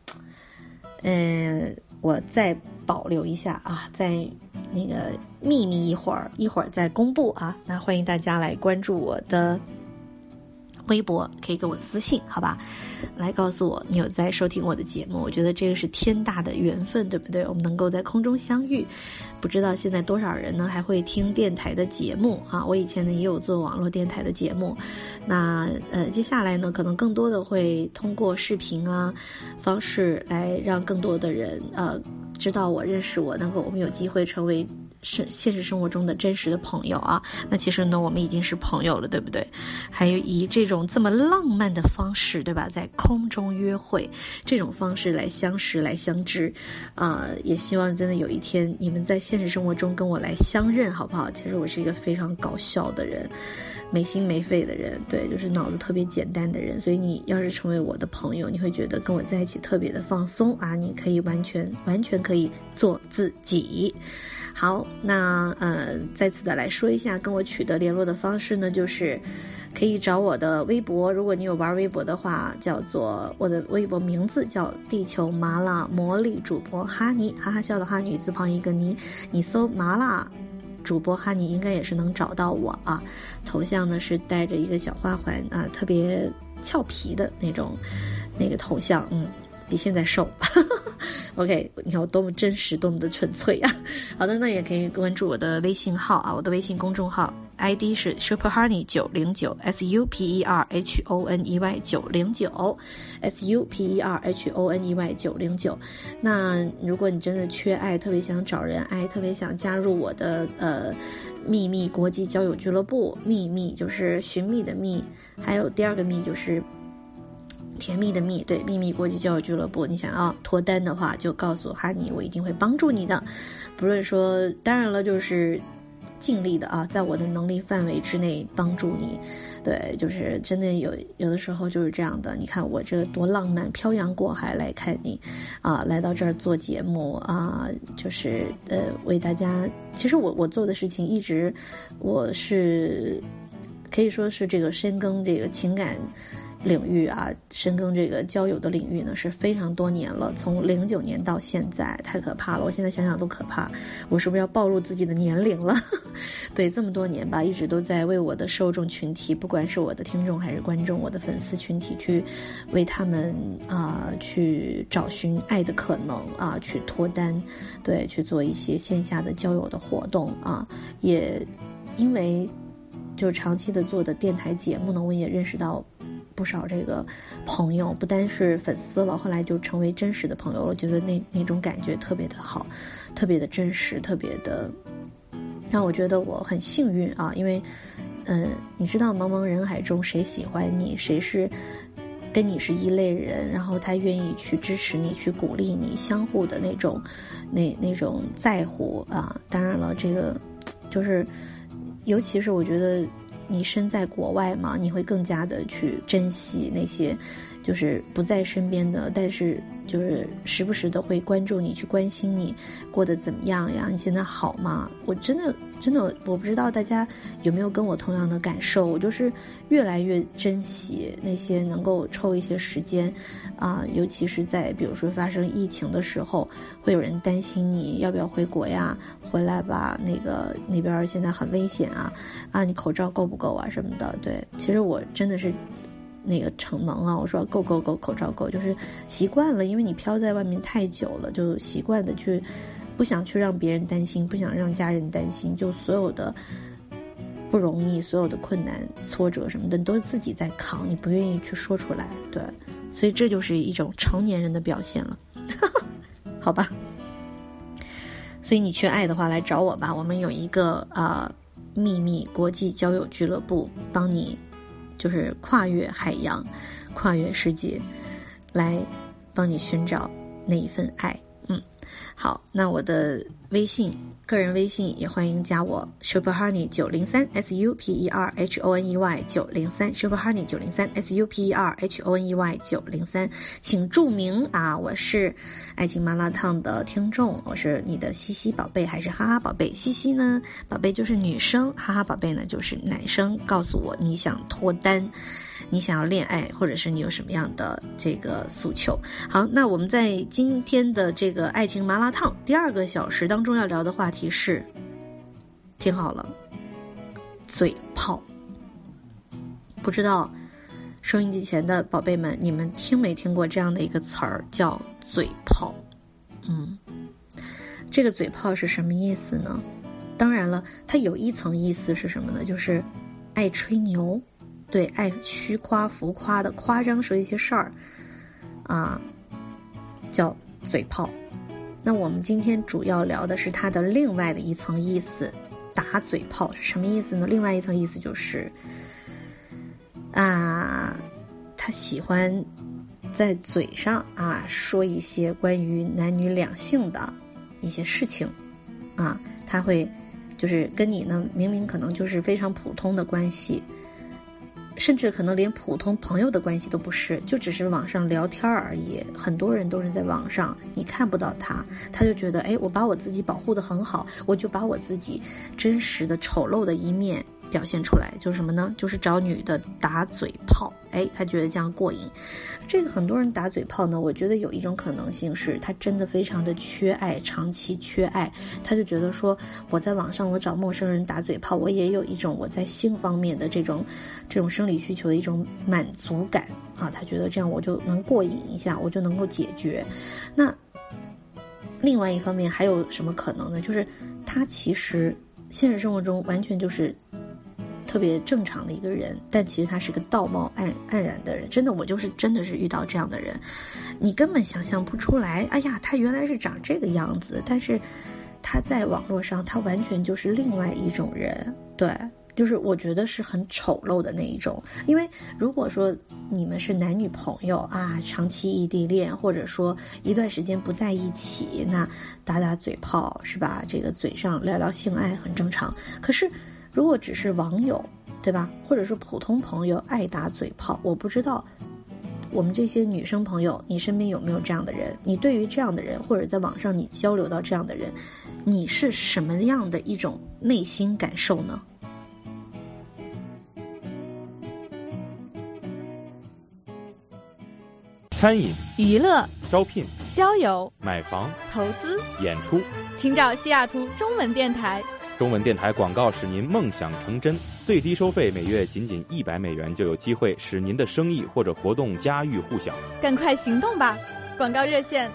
我再保留一下啊，在那个秘密一会儿再公布啊。那欢迎大家来关注我的微博，可以给我私信，好吧，来告诉我你有在收听我的节目。我觉得这个是天大的缘分，对不对？我们能够在空中相遇。不知道现在多少人呢还会听电台的节目啊？我以前呢也有做网络电台的节目。那接下来呢可能更多的会通过视频啊方式来让更多的人知道我，认识我，能够我们有机会成为现实生活中的真实的朋友啊。那其实呢我们已经是朋友了，对不对？还有以这种这么浪漫的方式，对吧，在空中约会这种方式来相识来相知也希望真的有一天你们在现实生活中跟我来相认，好不好？其实我是一个非常搞笑的人，没心没肺的人，对，就是脑子特别简单的人，所以你要是成为我的朋友，你会觉得跟我在一起特别的放松啊，你可以完全可以做自己。好，那再次的来说一下跟我取得联络的方式呢，就是可以找我的微博，如果你有玩微博的话，叫做我的微博名字叫地球麻辣魔力主播哈尼，哈哈笑的哈，女字旁一个尼，你搜麻辣主播哈尼应该也是能找到我啊。头像呢是带着一个小花环啊，特别俏皮的那个头像，比现在瘦OK， 你看我多么真实，多么的纯粹啊。好的，那也可以关注我的微信号啊，我的微信公众号 ID 是 Superhoney 909 SUPERHONEY 909 SUPERHONEY 909。那如果你真的缺爱，特别想找人爱，特别想加入我的秘密国际交友俱乐部，秘密就是寻觅的秘，还有第2个秘就是甜蜜的蜜，对，秘密国际交友俱乐部，你想要脱单的话就告诉哈尼，我一定会帮助你的。不论说，当然了，就是尽力的啊，在我的能力范围之内帮助你。对，就是真的有的时候就是这样的。你看我这多浪漫，漂洋过海来看你啊，来到这儿做节目啊，就是为大家。其实我做的事情一直我是可以说是这个深耕这个情感领域啊，深耕这个交友的领域呢是非常多年了，从09年到现在，太可怕了，我现在想想都可怕，我是不是要暴露自己的年龄了？对，这么多年吧，一直都在为我的受众群体，不管是我的听众还是观众，我的粉丝群体，去为他们去找寻爱的可能啊，去脱单，对，去做一些线下的交友的活动啊，也因为就长期的做的电台节目呢，我也认识到不少这个朋友，不单是粉丝了，后来就成为真实的朋友了，觉得那种感觉特别的好，特别的真实，特别的让我觉得我很幸运啊，因为你知道茫茫人海中谁喜欢你，谁是跟你是一类人，然后他愿意去支持你，去鼓励你，相互的那种在乎啊。当然了，这个就是尤其是我觉得你身在国外嘛，你会更加的去珍惜那些就是不在身边的，但是就是时不时的会关注你，去关心你过得怎么样呀，你现在好吗？我真的我不知道大家有没有跟我同样的感受，我就是越来越珍惜那些能够抽一些时间啊，尤其是在比如说发生疫情的时候，会有人担心你要不要回国呀，回来吧，那边现在很危险啊，你口罩够不够啊什么的。对，其实我真的是那个逞能啊，我说够，口罩够，就是习惯了，因为你飘在外面太久了，就习惯的去不想去让别人担心，不想让家人担心，就所有的不容易，所有的困难挫折什么的都是自己在扛，你不愿意去说出来。对，所以这就是一种成年人的表现了好吧，所以你缺爱的话来找我吧，我们有一个秘密国际交友俱乐部，帮你就是跨越海洋，跨越世界，来帮你寻找那一份爱。好，那我的个人微信也欢迎加我 Superhoney 903 SUPERHONEY 903 Superhoney 903 SUPERHONEY 903，请注明我是爱情麻辣烫的听众，我是你的西西宝贝还是哈哈宝贝？西西呢，宝贝就是女生，哈哈宝贝呢就是男生。告诉我你想脱单，你想要恋爱，或者是你有什么样的这个诉求。好，那我们在今天的这个爱情麻辣烫第2个小时当中要聊的话题是，听好了，嘴炮。不知道收音机前的宝贝们，你们听没听过这样的一个词儿叫嘴炮？这个嘴炮是什么意思呢？当然了，它有一层意思是什么呢？就是爱吹牛，对，爱虚夸浮夸的夸张说一些事儿叫嘴炮。那我们今天主要聊的是它的另外的一层意思，打嘴炮是什么意思呢？另外一层意思就是他喜欢在嘴上说一些关于男女两性的一些事情他会就是跟你呢明明可能就是非常普通的关系，甚至可能连普通朋友的关系都不是，就只是网上聊天而已。很多人都是在网上，你看不到他就觉得我把我自己保护得很好，我就把我自己真实的丑陋的一面表现出来，就是什么呢？就是找女的打嘴炮，他觉得这样过瘾。这个很多人打嘴炮呢，我觉得有一种可能性是他真的非常的缺爱，长期缺爱，他就觉得说我在网上我找陌生人打嘴炮，我也有一种我在性方面的这种生理需求的一种满足感他觉得这样我就能过瘾一下，我就能够解决。那另外一方面还有什么可能呢？就是他其实现实生活中完全就是特别正常的一个人，但其实他是个道貌岸然的人。真的，我真的是遇到这样的人，你根本想象不出来，他原来是长这个样子，但是他在网络上他完全就是另外一种人。对，就是我觉得是很丑陋的那一种。因为如果说你们是男女朋友长期异地恋，或者说一段时间不在一起，那打打嘴炮是吧，这个嘴上聊聊性爱很正常。可是如果只是网友，对吧，或者说普通朋友爱打嘴炮，我不知道我们这些女生朋友你身边有没有这样的人，你对于这样的人，或者在网上你交流到这样的人，你是什么样的一种内心感受呢？ 餐饮、 娱乐、 招聘、 交友、 买房、 投资、 演出， 请找西雅图中文电台。 中文电台广告使您梦想成真，最低收费每月仅$100就有机会使您的生意或者活动家喻户晓。 赶快行动吧！广告热线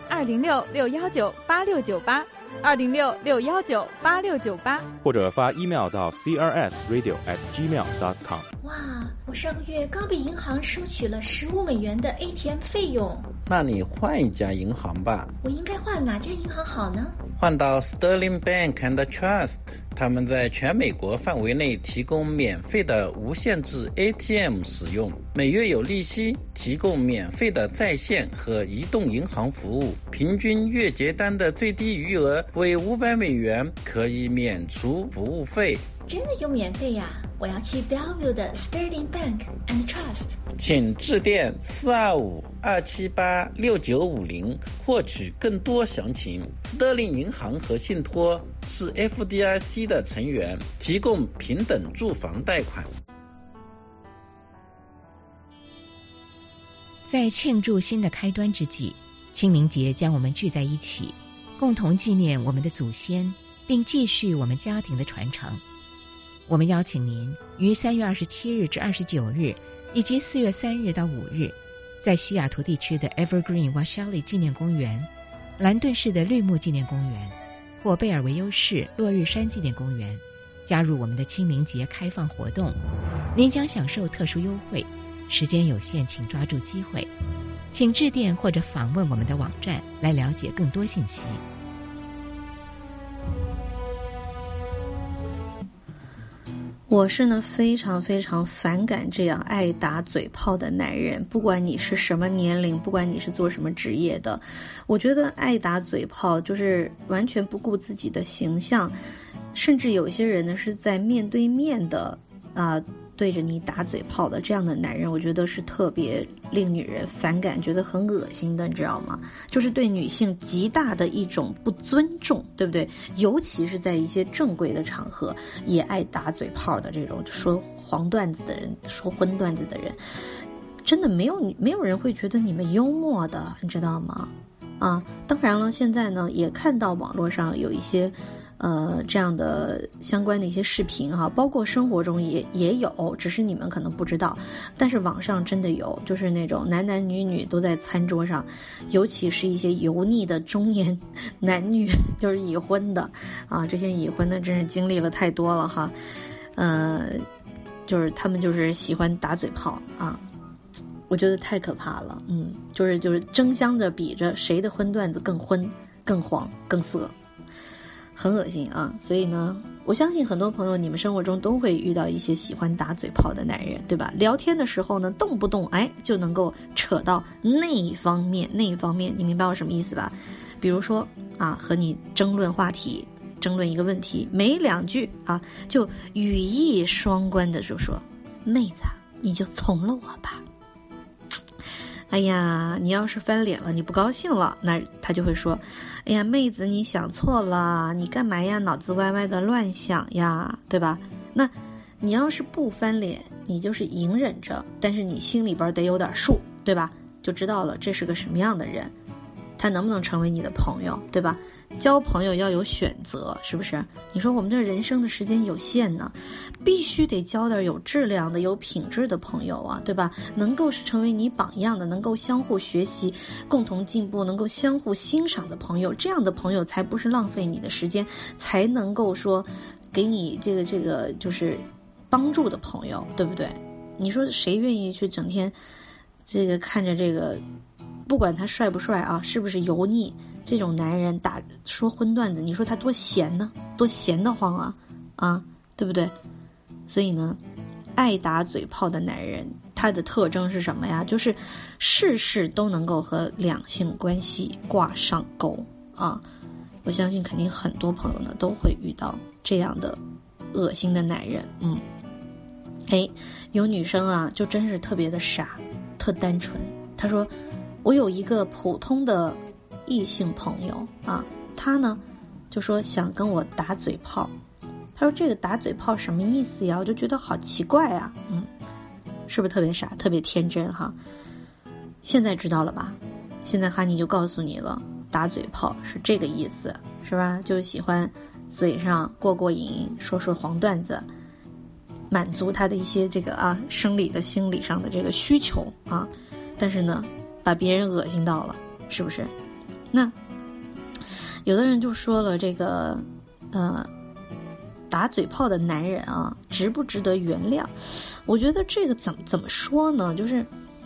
206-619-8698，206-619-8698， 或者发 email 到 crsradio@gmail.com。 哇，我上个月刚被银行收取了$15的 ATM 费用。 那你换一家银行吧。 我应该换哪家银行好呢？ 换到 Sterling Bank and Trust， 他们在全美国范围内提供免费的无限制 ATM 使用，每月有利息，提供免费的在线和移动银行服务，平均月结单的最低余额为$500，可以免除服务费。 真的有免费呀？我要去 Bellevue 的 Sterling Bank and Trust。 请致电425-278-6950获取更多详情。斯特林银行和信托是 FDIC 的成员，提供平等住房贷款。 在庆祝新的开端之际，清明节将我们聚在一起，共同纪念我们的祖先，并继续我们家庭的传承。我们邀请您于3月27日至29日，以及4月3日到5日，在西雅图地区的 Evergreen Washalie 纪念公园、兰顿市的绿木纪念公园或贝尔维优市落日山纪念公园，加入我们的清明节开放活动。您将享受特殊优惠，时间有限，请抓住机会。请致电或者访问我们的网站来了解更多信息。 我是呢非常非常反感这样爱打嘴炮的男人，不管你是什么年龄，不管你是做什么职业的，我觉得爱打嘴炮就是完全不顾自己的形象，甚至有些人呢是在面对面的对着你打嘴炮的这样的男人，我觉得是特别令女人反感，觉得很恶心的，你知道吗？就是对女性极大的一种不尊重，对不对？尤其是在一些正规的场合也爱打嘴炮的这种说黄段子的人，说荤段子的人，真的没有人会觉得你们幽默的，你知道吗？当然了，现在呢也看到网络上有一些这样的相关的一些视频包括生活中也有，只是你们可能不知道，但是网上真的有，就是那种男男女女都在餐桌上，尤其是一些油腻的中年男女，就是已婚的这些已婚的真是经历了太多了哈，就是他们就是喜欢打嘴炮我觉得太可怕了，就是争相着比着谁的荤段子更荤、更黄、更色，很恶心所以呢，我相信很多朋友你们生活中都会遇到一些喜欢打嘴炮的男人，对吧？聊天的时候呢，动不动就能够扯到那一方面，你明白我什么意思吧？比如说和你争论话题，争论一个问题，没两句就语义双关的就说，妹子你就从了我吧。哎呀，你要是翻脸了，你不高兴了，那他就会说，哎呀，妹子你想错了，你干嘛呀，脑子歪歪的乱想呀，对吧？那你要是不翻脸，你就是隐忍着，但是你心里边得有点数，对吧？就知道了这是个什么样的人，他能不能成为你的朋友，对吧？交朋友要有选择，是不是？你说我们这人生的时间有限呢，必须得交点有质量的、有品质的朋友对吧？能够是成为你榜样的，能够相互学习、共同进步，能够相互欣赏的朋友，这样的朋友才不是浪费你的时间，才能够说给你这个就是帮助的朋友，对不对？你说谁愿意去整天这个看着这个，不管他帅不帅是不是油腻，这种男人说荤段子，你说他多闲呢，多闲得慌对不对？所以呢，爱打嘴炮的男人，他的特征是什么呀？就是事事都能够和两性关系挂上钩我相信肯定很多朋友呢都会遇到这样的恶心的男人。有女生就真是特别的傻，特单纯。她说我有一个普通的异性朋友他呢就说想跟我打嘴炮。他说这个打嘴炮什么意思呀？我就觉得好奇怪是不是特别傻，特别天真哈？ 现在知道了吧？现在哈尼就告诉你了，打嘴炮是这个意思，是吧？就喜欢嘴上过过瘾，说说黄段子，满足他的一些这个生理的心理上的这个需求啊。但是呢，把别人恶心到了，是不是？那有的人就说了，这个打嘴炮的男人啊，值不值得原谅？我觉得这个怎么说呢？就是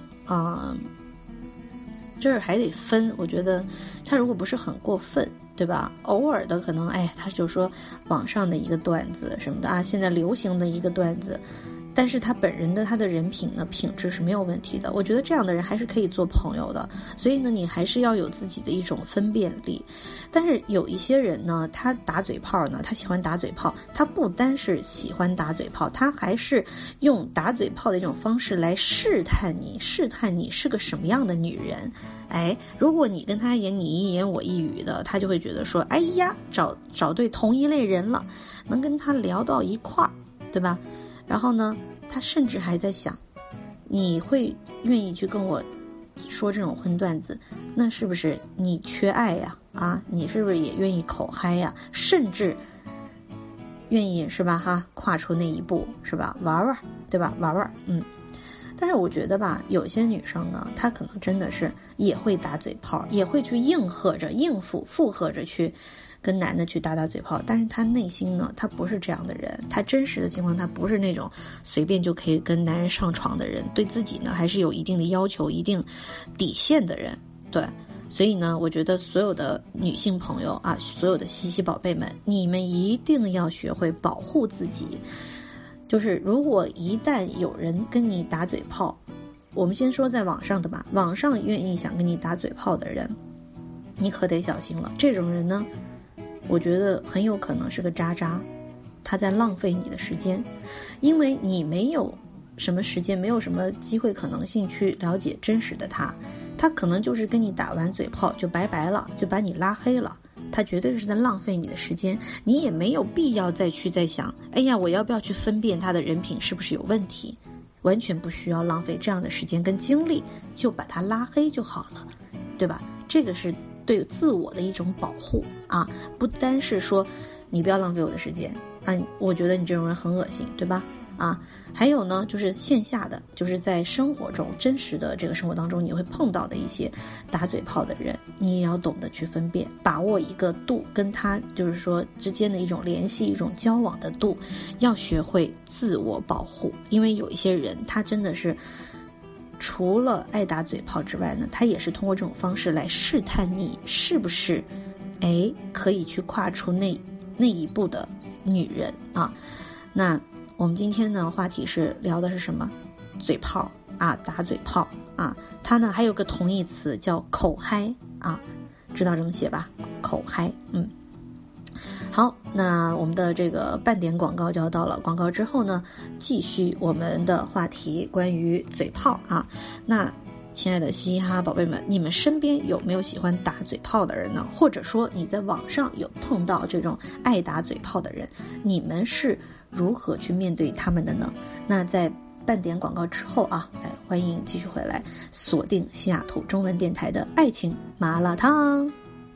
这儿还得分。我觉得他如果不是很过分，对吧？偶尔的可能，他就说网上的一个段子什么的啊，现在流行的一个段子，但是他本人的他的人品呢，品质是没有问题的。我觉得这样的人还是可以做朋友的。所以呢，你还是要有自己的一种分辨力。但是有一些人呢，他打嘴炮呢，他喜欢打嘴炮，他不单是喜欢打嘴炮，他还是用打嘴炮的一种方式来试探你是个什么样的女人。如果你跟他演你一言我一语的，他就会觉得说，哎呀，找对同一类人了，能跟他聊到一块儿，对吧？然后呢，他甚至还在想，你会愿意去跟我说这种荤段子，那是不是你缺爱呀？你是不是也愿意口嗨呀？甚至愿意是吧跨出那一步，是吧？玩玩，对吧？玩玩。但是我觉得吧，有些女生呢，她可能真的是也会打嘴炮，也会去应付附和着去跟男的去打嘴炮，但是她内心呢，她不是这样的人，她真实的情况，她不是那种随便就可以跟男人上床的人，对自己呢还是有一定的要求、一定底线的人。对，所以呢，我觉得所有的女性朋友所有的西西宝贝们，你们一定要学会保护自己。就是如果一旦有人跟你打嘴炮，我们先说在网上的吧，网上愿意想跟你打嘴炮的人，你可得小心了。这种人呢，我觉得很有可能是个渣渣，他在浪费你的时间，因为你没有什么时间，没有什么机会可能性去了解真实的他可能就是跟你打完嘴炮就拜拜了，就把你拉黑了，他绝对是在浪费你的时间，你也没有必要再想，我要不要去分辨他的人品是不是有问题，完全不需要浪费这样的时间跟精力，就把他拉黑就好了，对吧？这个是对自我的一种保护不单是说你不要浪费我的时间我觉得你这种人很恶心，对吧？还有呢，就是线下的，就是在生活中真实的这个生活当中你会碰到的一些打嘴炮的人，你也要懂得去分辨，把握一个度，跟他就是说之间的一种联系，一种交往的度，要学会自我保护。因为有一些人他真的是除了爱打嘴炮之外呢，他也是通过这种方式来试探你是不是可以去跨出那一步的女人那我们今天呢话题是聊的是什么？嘴炮打嘴炮它呢还有个同义词叫口嗨知道这么写吧？口嗨。好，那我们的这个半点广告就要到了，广告之后呢，继续我们的话题，关于嘴炮那亲爱的嘻哈宝贝们，你们身边有没有喜欢打嘴炮的人呢？或者说你在网上有碰到这种爱打嘴炮的人，你们是如何去面对他们的呢？那在半点广告之后欢迎继续回来锁定西雅图中文电台的爱情麻辣烫。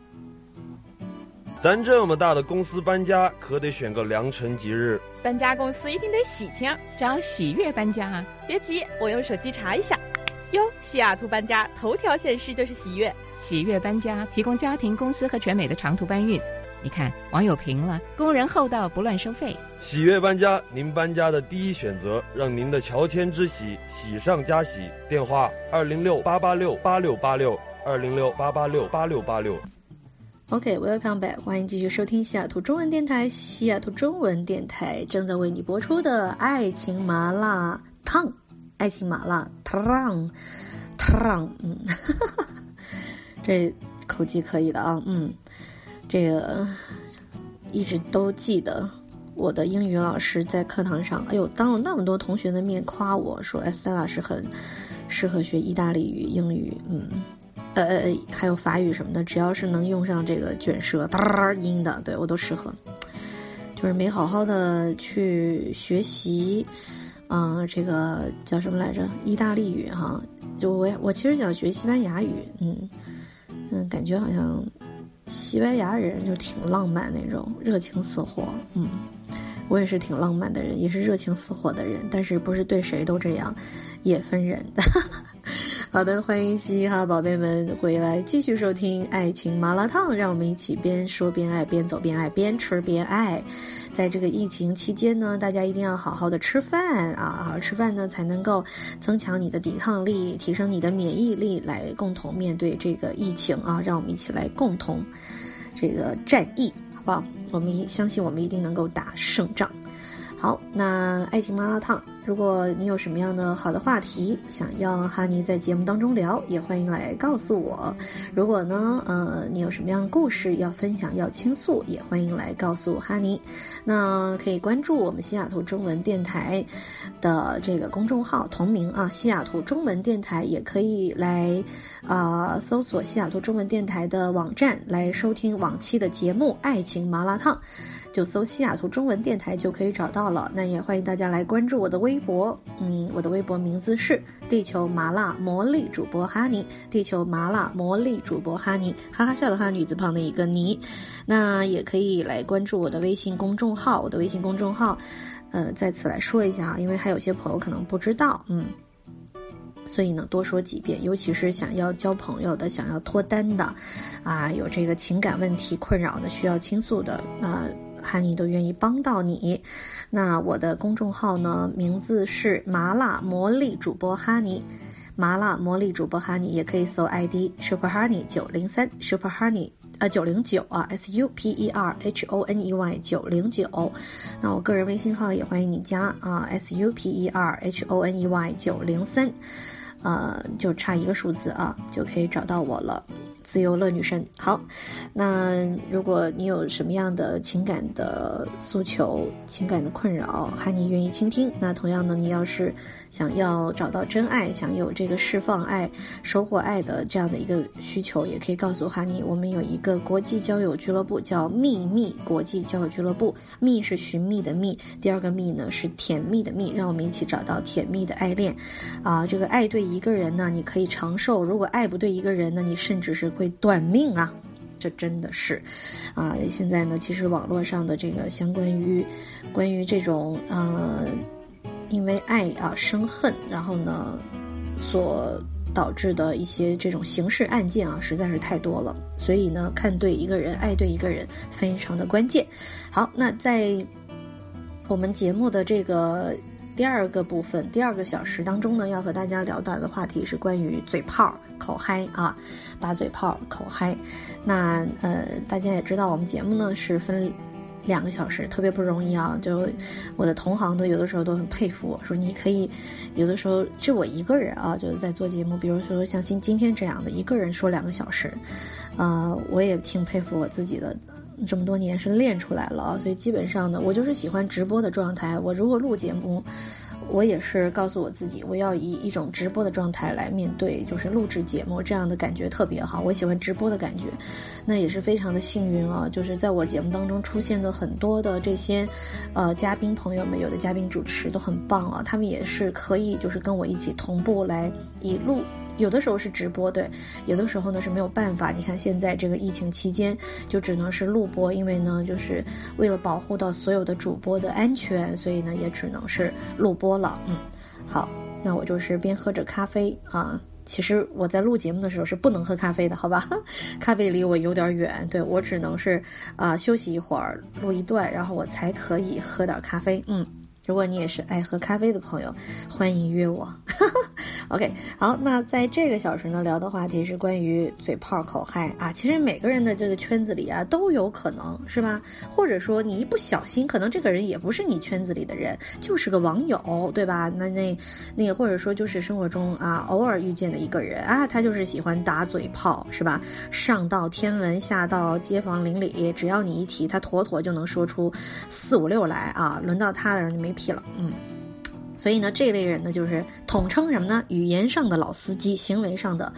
咱这么大的公司搬家，可得选个良辰吉日。 搬家公司一定得喜庆， 找喜悦搬家别急，我用手机查一下。哟，西雅图搬家头条显示就是喜悦。 喜悦搬家提供家庭、公司和全美的长途搬运。你看，网友评了，工人厚道，不乱收费。 喜悦搬家，您搬家的第一选择，让您的乔迁之喜喜上加喜。电话206-886-8686，206-886-8686。 OK，welcome back， 欢迎继续收听西雅图中文电台，西雅图中文电台正在为你播出的爱情麻辣烫，爱情麻辣烫，这口技可以的这个一直都记得我的英语老师在课堂上，当有那么多同学的面夸我说 Estella 是很适合学意大利语、英语，还有法语什么的，只要是能用上这个卷舌音的，对我都适合。就是没好好的去学习这个叫什么来着？意大利语就我其实想学西班牙语，感觉好像西班牙人就挺浪漫那种，热情似火。我也是挺浪漫的人，也是热情似火的人，但是不是对谁都这样，也分人的。好的，欢迎嘻哈宝贝们回来继续收听爱情麻辣烫，让我们一起边说边爱，边走边爱，边吃边爱。在这个疫情期间呢，大家一定要好好的吃饭啊，好好吃饭呢才能够增强你的抵抗力，提升你的免疫力，来共同面对这个疫情啊，让我们一起来共同这个战役，好不好？我们相信我们一定能够打胜仗。好，那爱情麻辣烫，如果你有什么样的好的话题想要哈尼在节目当中聊，也欢迎来告诉我。如果呢你有什么样的故事要分享要倾诉，也欢迎来告诉哈尼。那可以关注我们西雅图中文电台的这个公众号同名啊，西雅图中文电台，也可以来搜索西雅图中文电台的网站来收听往期的节目爱情麻辣烫，就搜西雅图中文电台就可以找到了。那也欢迎大家来关注我的微博，我的微博名字是地球麻辣魔力主播哈尼，地球麻辣魔力主播哈尼，哈哈笑的哈，女字旁的一个尼。那也可以来关注我的微信公众号，我的微信公众号在此来说一下，因为还有些朋友可能不知道，所以呢多说几遍，尤其是想要交朋友的，想要脱单的有这个情感问题困扰的，需要倾诉的，哈尼都愿意帮到你。那我的公众号呢名字是麻辣魔力主播哈尼，麻辣魔力主播哈尼，也可以搜 ID Super Honey 903 Super Honey 909SUPERHONEY 909。那我个人微信号也欢迎你加SUPERHONEY 903，就差一个数字就可以找到我了。自由乐女神。好，那如果你有什么样的情感的诉求、情感的困扰，哈尼愿意倾听。那同样呢，你要是想要找到真爱，想有这个释放爱、收获爱的这样的一个需求，也可以告诉哈尼，我们有一个国际交友俱乐部，叫秘密国际交友俱乐部。秘是寻觅的秘，第二个秘呢是甜蜜的蜜，让我们一起找到甜蜜的爱恋这个爱对一个人呢，你可以长寿；如果爱不对一个人呢，你甚至是会短命这真的是现在呢，其实网络上的这个关于这种因为爱生恨，然后呢所导致的一些这种刑事案件实在是太多了，所以呢看对一个人，爱对一个人非常的关键。好，那在我们节目的这个第二个部分，第二个小时当中呢，要和大家聊到的话题是关于嘴炮口嗨打嘴炮口嗨。那大家也知道我们节目呢是分2个小时，特别不容易就我的同行都有的时候都很佩服我，说你可以有的时候是我一个人就是在做节目，比如说像今天这样的一个人说2个小时我也挺佩服我自己的，这么多年是练出来了所以基本上呢，我就是喜欢直播的状态。我如果录节目，我也是告诉我自己，我要以一种直播的状态来面对，就是录制节目，这样的感觉特别好。我喜欢直播的感觉，那也是非常的幸运就是在我节目当中出现的很多的这些嘉宾朋友们，有的嘉宾主持都很棒他们也是可以就是跟我一起同步来以录。有的时候是直播，对，有的时候呢是没有办法。你看现在这个疫情期间就只能是录播，因为呢就是为了保护到所有的主播的安全，所以呢也只能是录播了。好，那我就是边喝着咖啡其实我在录节目的时候是不能喝咖啡的，好吧？咖啡离我有点远，对，我只能是休息一会儿，录一段，然后我才可以喝点咖啡。如果你也是爱喝咖啡的朋友，欢迎约我。OK， 好，那在这个小时呢，聊的话题是关于嘴炮口嗨其实每个人的这个圈子里都有可能是吧？或者说你一不小心，可能这个人也不是你圈子里的人，就是个网友，对吧？那个或者说就是生活中偶尔遇见的一个人他就是喜欢打嘴炮，是吧？上到天文，下到街坊邻里，只要你一提，他妥妥就能说出4、5、6来轮到他的人就没屁了。所以呢，这类人呢就是统称什么呢？语言上的老司机，行为上的大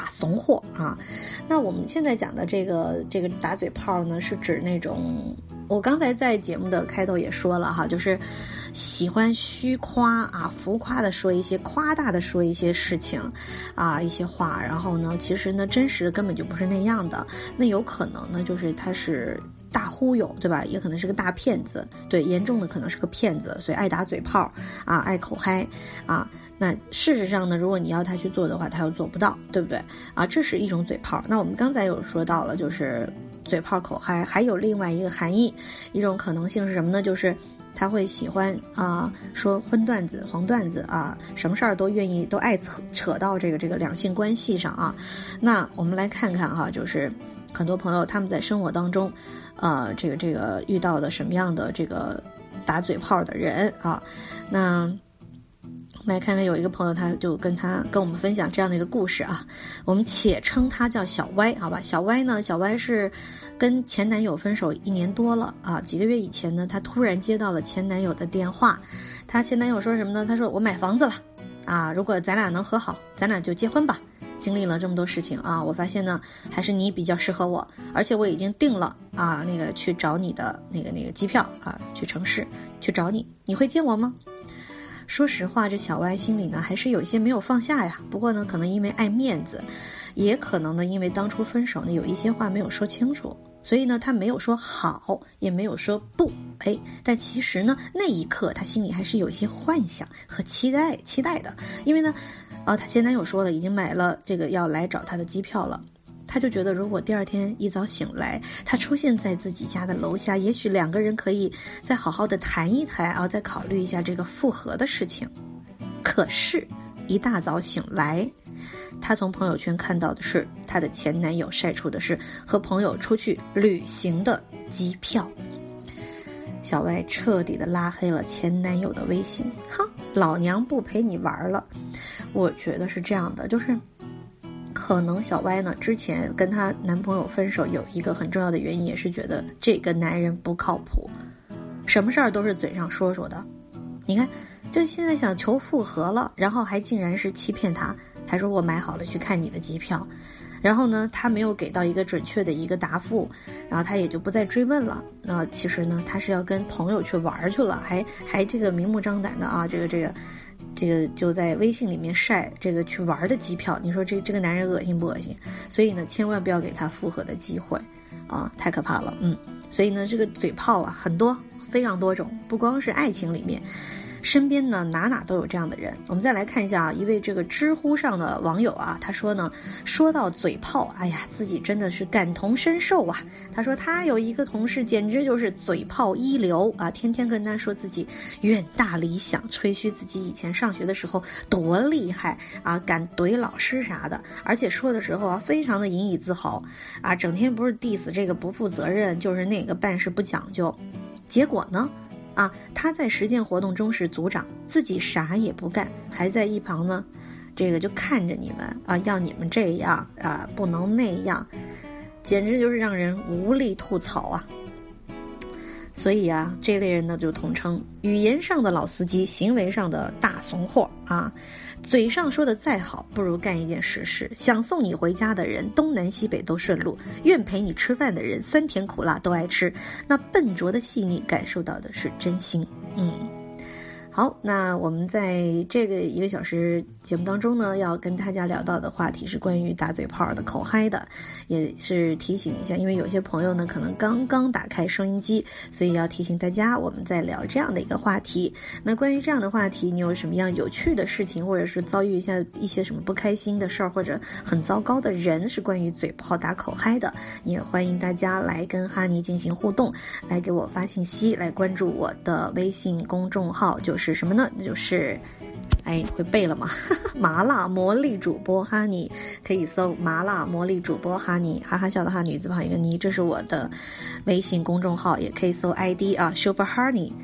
大怂货啊。那我们现在讲的这个打嘴炮呢，是指那种，我刚才在节目的开头也说了哈，就是喜欢虚夸啊，浮夸的说一些，夸大的说一些事情啊，一些话，然后呢，其实呢，真实的根本就不是那样的。那有可能呢，就是他是大忽悠，对吧？也可能是个大骗子，对，严重的可能是个骗子，所以爱打嘴炮啊，爱口嗨啊。那事实上呢，如果你要他去做的话，他又做不到，对不对啊？这是一种嘴炮。那我们刚才有说到了，就是嘴炮口嗨，还有另外一个含义，一种可能性是什么呢？就是他会喜欢说荤段子、黄段子啊，什么事儿都愿意都爱扯到这个两性关系上啊。那我们来看看哈，就是很多朋友他们在生活当中这个遇到的什么样的这个打嘴炮的人啊。那我们来看看，有一个朋友他就跟我们分享这样的一个故事啊，我们且称他叫小歪，好吧？小歪是跟前男友分手1年多了啊，几个月以前呢，他突然接到了前男友的电话，他前男友说什么呢？他说我买房子了啊，如果咱俩能和好，咱俩就结婚吧。经历了这么多事情啊，我发现呢，还是你比较适合我，而且我已经订了啊那个去找你的那个机票啊，去城市去找你，你会接我吗？说实话，这小歪心里呢还是有一些没有放下呀。不过呢，可能因为爱面子，也可能呢因为当初分手呢有一些话没有说清楚，所以呢他没有说好，也没有说不。但其实呢那一刻他心里还是有一些幻想和期待的，因为呢他前男友说了已经买了这个要来找他的机票了。他就觉得如果第二天一早醒来，他出现在自己家的楼下，也许两个人可以再好好的谈一谈啊，再考虑一下这个复合的事情。可是一大早醒来，他从朋友圈看到的是他的前男友晒出的是和朋友出去旅行的机票。小歪彻底的拉黑了前男友的微信，老娘不陪你玩了。我觉得是这样的，就是可能小歪呢之前跟她男朋友分手有一个很重要的原因，也是觉得这个男人不靠谱，什么事儿都是嘴上说说的。你看，就现在想求复合了，然后还竟然是欺骗他，还说我买好了去看你的机票，然后呢他没有给到一个准确的一个答复，然后他也就不再追问了。那其实呢他是要跟朋友去玩去了，还这个明目张胆的啊，这个就在微信里面晒这个去玩的机票，你说这个男人恶心不恶心？所以呢千万不要给他复合的机会啊，太可怕了。所以呢这个嘴炮啊很多，非常多种，不光是爱情里面，身边呢哪都有这样的人。我们再来看一下一位这个知乎上的网友啊，他说呢，说到嘴炮，哎呀自己真的是感同身受啊。他说他有一个同事简直就是嘴炮一流啊，天天跟他说自己远大理想，吹嘘自己以前上学的时候多厉害啊，敢怼老师啥的，而且说的时候啊非常的引以自豪啊，整天不是 diss 这个不负责任，就是那个办事不讲究。结果呢他在实践活动中是组长，自己啥也不干，还在一旁呢这个就看着你们啊，要你们这样啊，不能那样，简直就是让人无力吐槽啊。所以啊这类人呢就统称语言上的老司机，行为上的大怂货啊。嘴上说的再好，不如干一件实事。想送你回家的人，东南西北都顺路；愿陪你吃饭的人，酸甜苦辣都爱吃。那笨拙的细腻，感受到的是真心。好，那我们在这个1个小时节目当中呢，要跟大家聊到的话题是关于打嘴炮的、口嗨的，也是提醒一下，因为有些朋友呢可能刚刚打开收音机，所以要提醒大家，我们在聊这样的一个话题。那关于这样的话题，你有什么样有趣的事情，或者是遭遇一些什么不开心的事儿，或者很糟糕的人，是关于嘴炮打口嗨的，也欢迎大家来跟哈尼进行互动，来给我发信息，来关注我的微信公众号，就是什么呢？就是会背了吗？麻辣魔力主播哈尼，可以搜麻辣魔力主播哈尼，哈哈笑的哈，女字旁一个尼，这是我的微信公众号，也可以搜 ID 啊 Super Honey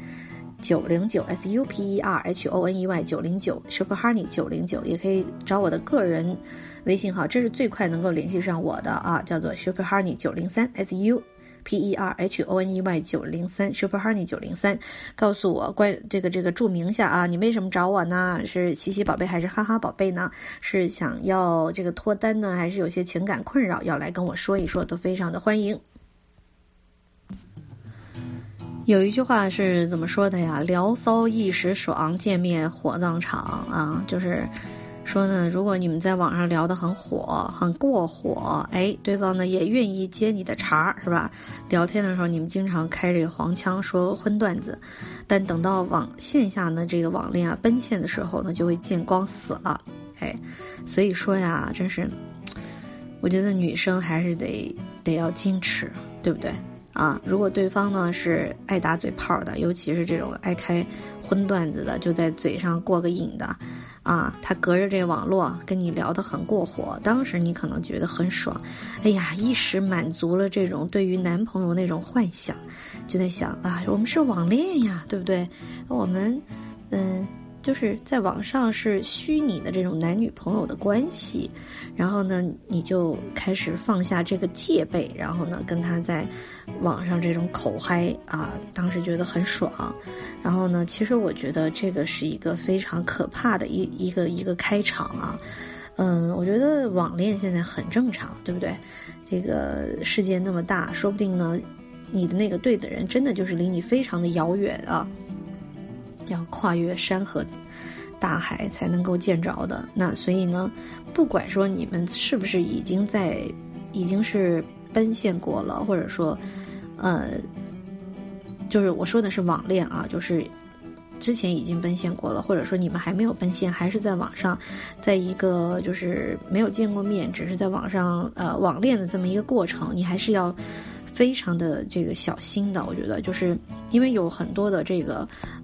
909 SUPERHONEY 909 Super Honey 909，也可以找我的个人微信号，这是最快能够联系上我的啊，叫做 Super Honey 903 PERHONEY 903 Super Honey 903，告诉我这个注明一下啊，你为什么找我呢？是西西宝贝还是哈哈宝贝呢？是想要这个脱单呢，还是有些情感困扰要来跟我说一说，都非常的欢迎。有一句话是怎么说的呀？聊骚一时爽，见面火葬场啊，就是说呢，如果你们在网上聊得很火，很过火，对方呢也愿意接你的茬，是吧？聊天的时候你们经常开这个黄腔，说荤段子，但等到线下呢这个网恋啊奔现的时候呢，就会见光死了。所以说呀，真是我觉得女生还是得要矜持，对不对啊？如果对方呢是爱打嘴炮的，尤其是这种爱开荤段子的，就在嘴上过个瘾的啊，他隔着这个网络跟你聊得很过火，当时你可能觉得很爽，一时满足了这种对于男朋友那种幻想，就在想啊，我们是网恋呀，对不对？我们就是在网上是虚拟的这种男女朋友的关系，然后呢你就开始放下这个戒备，然后呢跟他在网上这种口嗨啊，当时觉得很爽。然后呢其实我觉得这个是一个非常可怕的一个开场啊。我觉得网恋现在很正常，对不对？这个世界那么大，说不定呢你的那个对的人真的就是离你非常的遥远啊，要跨越山河大海才能够见着的。那所以呢，不管说你们是不是已经是奔现过了，或者说就是我说的是网恋啊，就是之前已经奔现过了，或者说你们还没有奔现，还是在网上，在一个就是没有见过面，只是在网上网恋的这么一个过程，你还是要非常的这个小心的。我觉得就是因为有很多的这个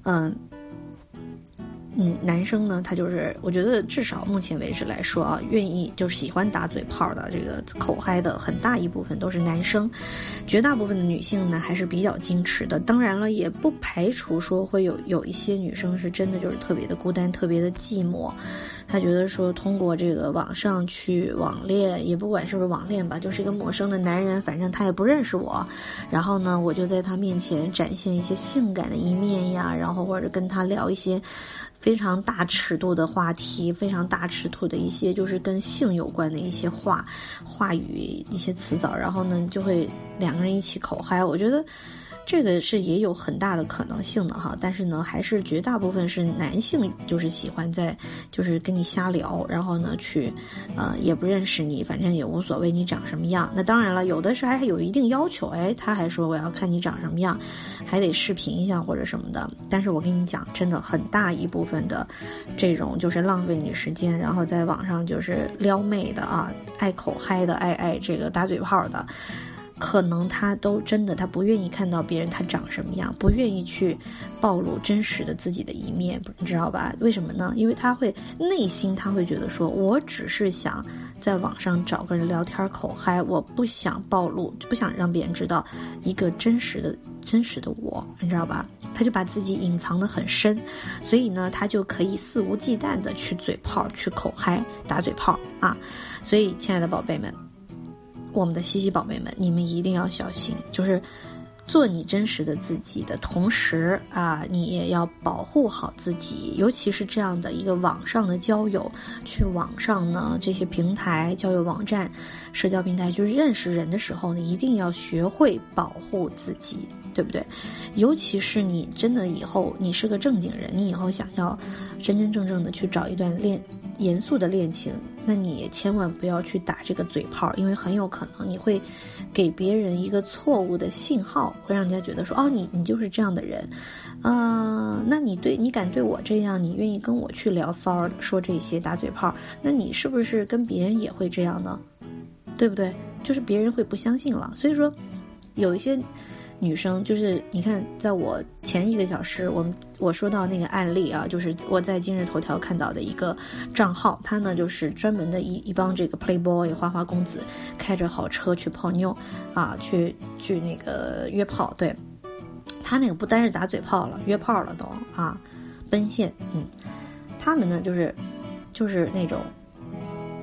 男生呢，他就是我觉得至少目前为止来说啊，愿意就是喜欢打嘴炮的这个口嗨的很大一部分都是男生，绝大部分的女性呢还是比较矜持的。当然了，也不排除说会有一些女生是真的就是特别的孤单，特别的寂寞，她觉得说通过这个网上去网恋，也不管是不是网恋吧，就是一个陌生的男人，反正他也不认识我，然后呢我就在他面前展现一些性感的一面呀，然后或者跟他聊一些非常大尺度的话题，非常大尺度的一些就是跟性有关的一些话语，一些词藻，然后呢就会两个人一起口嗨。我觉得这个是也有很大的可能性的哈，但是呢还是绝大部分是男性就是喜欢在就是跟你瞎聊，然后呢去也不认识你，反正也无所谓你长什么样。那当然了，有的是还有一定要求，他还说我要看你长什么样，还得视频一下或者什么的。但是我跟你讲，真的很大一部分的这种就是浪费你时间，然后在网上就是撩妹的啊，爱口嗨的，爱这个打嘴炮的，可能他都真的他不愿意看到别人他长什么样，不愿意去暴露真实的自己的一面，你知道吧？为什么呢？因为他会内心他会觉得说，我只是想在网上找个人聊天口嗨，我不想暴露，不想让别人知道一个真实的我，你知道吧？他就把自己隐藏得很深，所以呢他就可以肆无忌惮的去嘴炮，去口嗨，打嘴炮啊。所以亲爱的宝贝们，我们的西西宝贝们，你们一定要小心，就是做你真实的自己的同时啊，你也要保护好自己，尤其是这样的一个网上的交友，去网上呢这些平台交友网站社交平台就是认识人的时候呢，一定要学会保护自己，对不对？尤其是你真的以后你是个正经人，你以后想要真真正正的去找一段严肃的恋情，那你也千万不要去打这个嘴炮，因为很有可能你会给别人一个错误的信号，会让人家觉得说哦你就是这样的人那你敢对我这样，你愿意跟我去聊骚说这些打嘴炮，那你是不是跟别人也会这样呢？对不对？就是别人会不相信了。所以说有一些女生就是你看，在我前1个小时我说到那个案例啊，就是我在今日头条看到的一个账号，他呢就是专门的一帮这个 playboy 花花公子开着好车去泡妞啊，去那个约炮。对，他那个不单是打嘴炮了，约炮了都啊，奔现。他们呢就是那种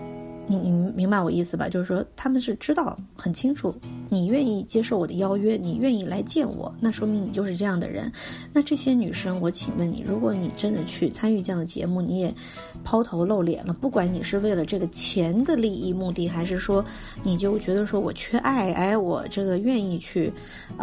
你明白我意思吧？就是说他们是知道很清楚，你愿意接受我的邀约，你愿意来见我，那说明你就是这样的人。那这些女生，我请问你，如果你真的去参与这样的节目，你也抛头露脸了，不管你是为了这个钱的利益目的，还是说你就觉得说我缺爱，哎，我这个愿意去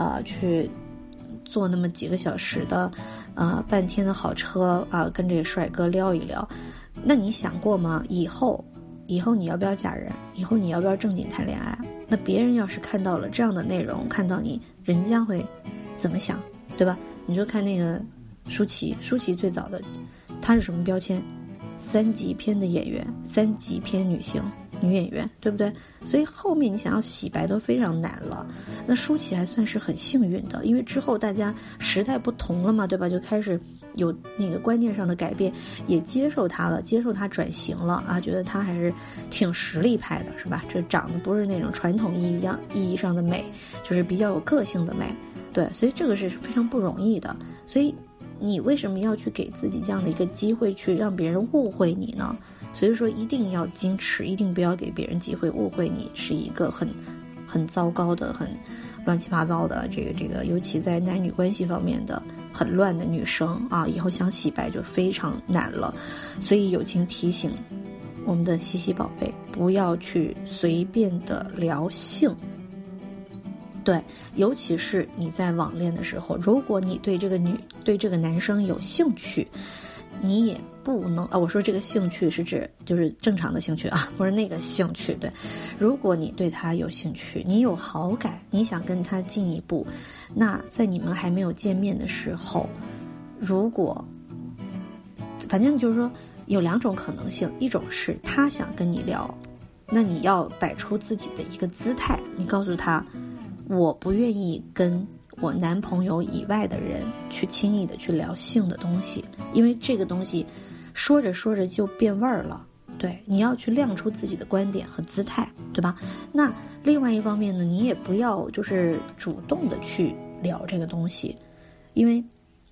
坐那么几个小时的半天的好车跟这个帅哥聊一聊，那你想过吗？以后你要不要嫁人？以后你要不要正经谈恋爱？那别人要是看到了这样的内容，看到你，人家会怎么想，对吧？你就看那个舒淇最早的，她是什么标签？3级片的演员，3级片女演员，对不对？所以后面你想要洗白都非常难了。那舒淇还算是很幸运的，因为之后大家时代不同了嘛，对吧？就开始有那个观念上的改变，也接受她了，接受她转型了觉得她还是挺实力派的，是吧？这长得不是那种传统意义上的美，就是比较有个性的美，对，所以这个是非常不容易的。所以你为什么要去给自己这样的一个机会去让别人误会你呢？所以说一定要矜持，一定不要给别人机会误会你是一个很糟糕的、很乱七八糟的这个，尤其在男女关系方面的很乱的女生以后想洗白就非常难了。所以友情提醒我们的西西宝贝，不要去随便的聊性。对，尤其是你在网恋的时候，如果你对这个男生有兴趣，你也不能我说这个兴趣是指就是正常的兴趣不是那个兴趣。对，如果你对他有兴趣，你有好感，你想跟他进一步，那在你们还没有见面的时候，如果反正就是说有2种可能性，一种是他想跟你聊，那你要摆出自己的一个姿态，你告诉他我不愿意跟我男朋友以外的人去轻易的去聊性的东西，因为这个东西说着说着就变味儿了。对，你要去亮出自己的观点和姿态，对吧？那另外一方面呢，你也不要就是主动的去聊这个东西，因为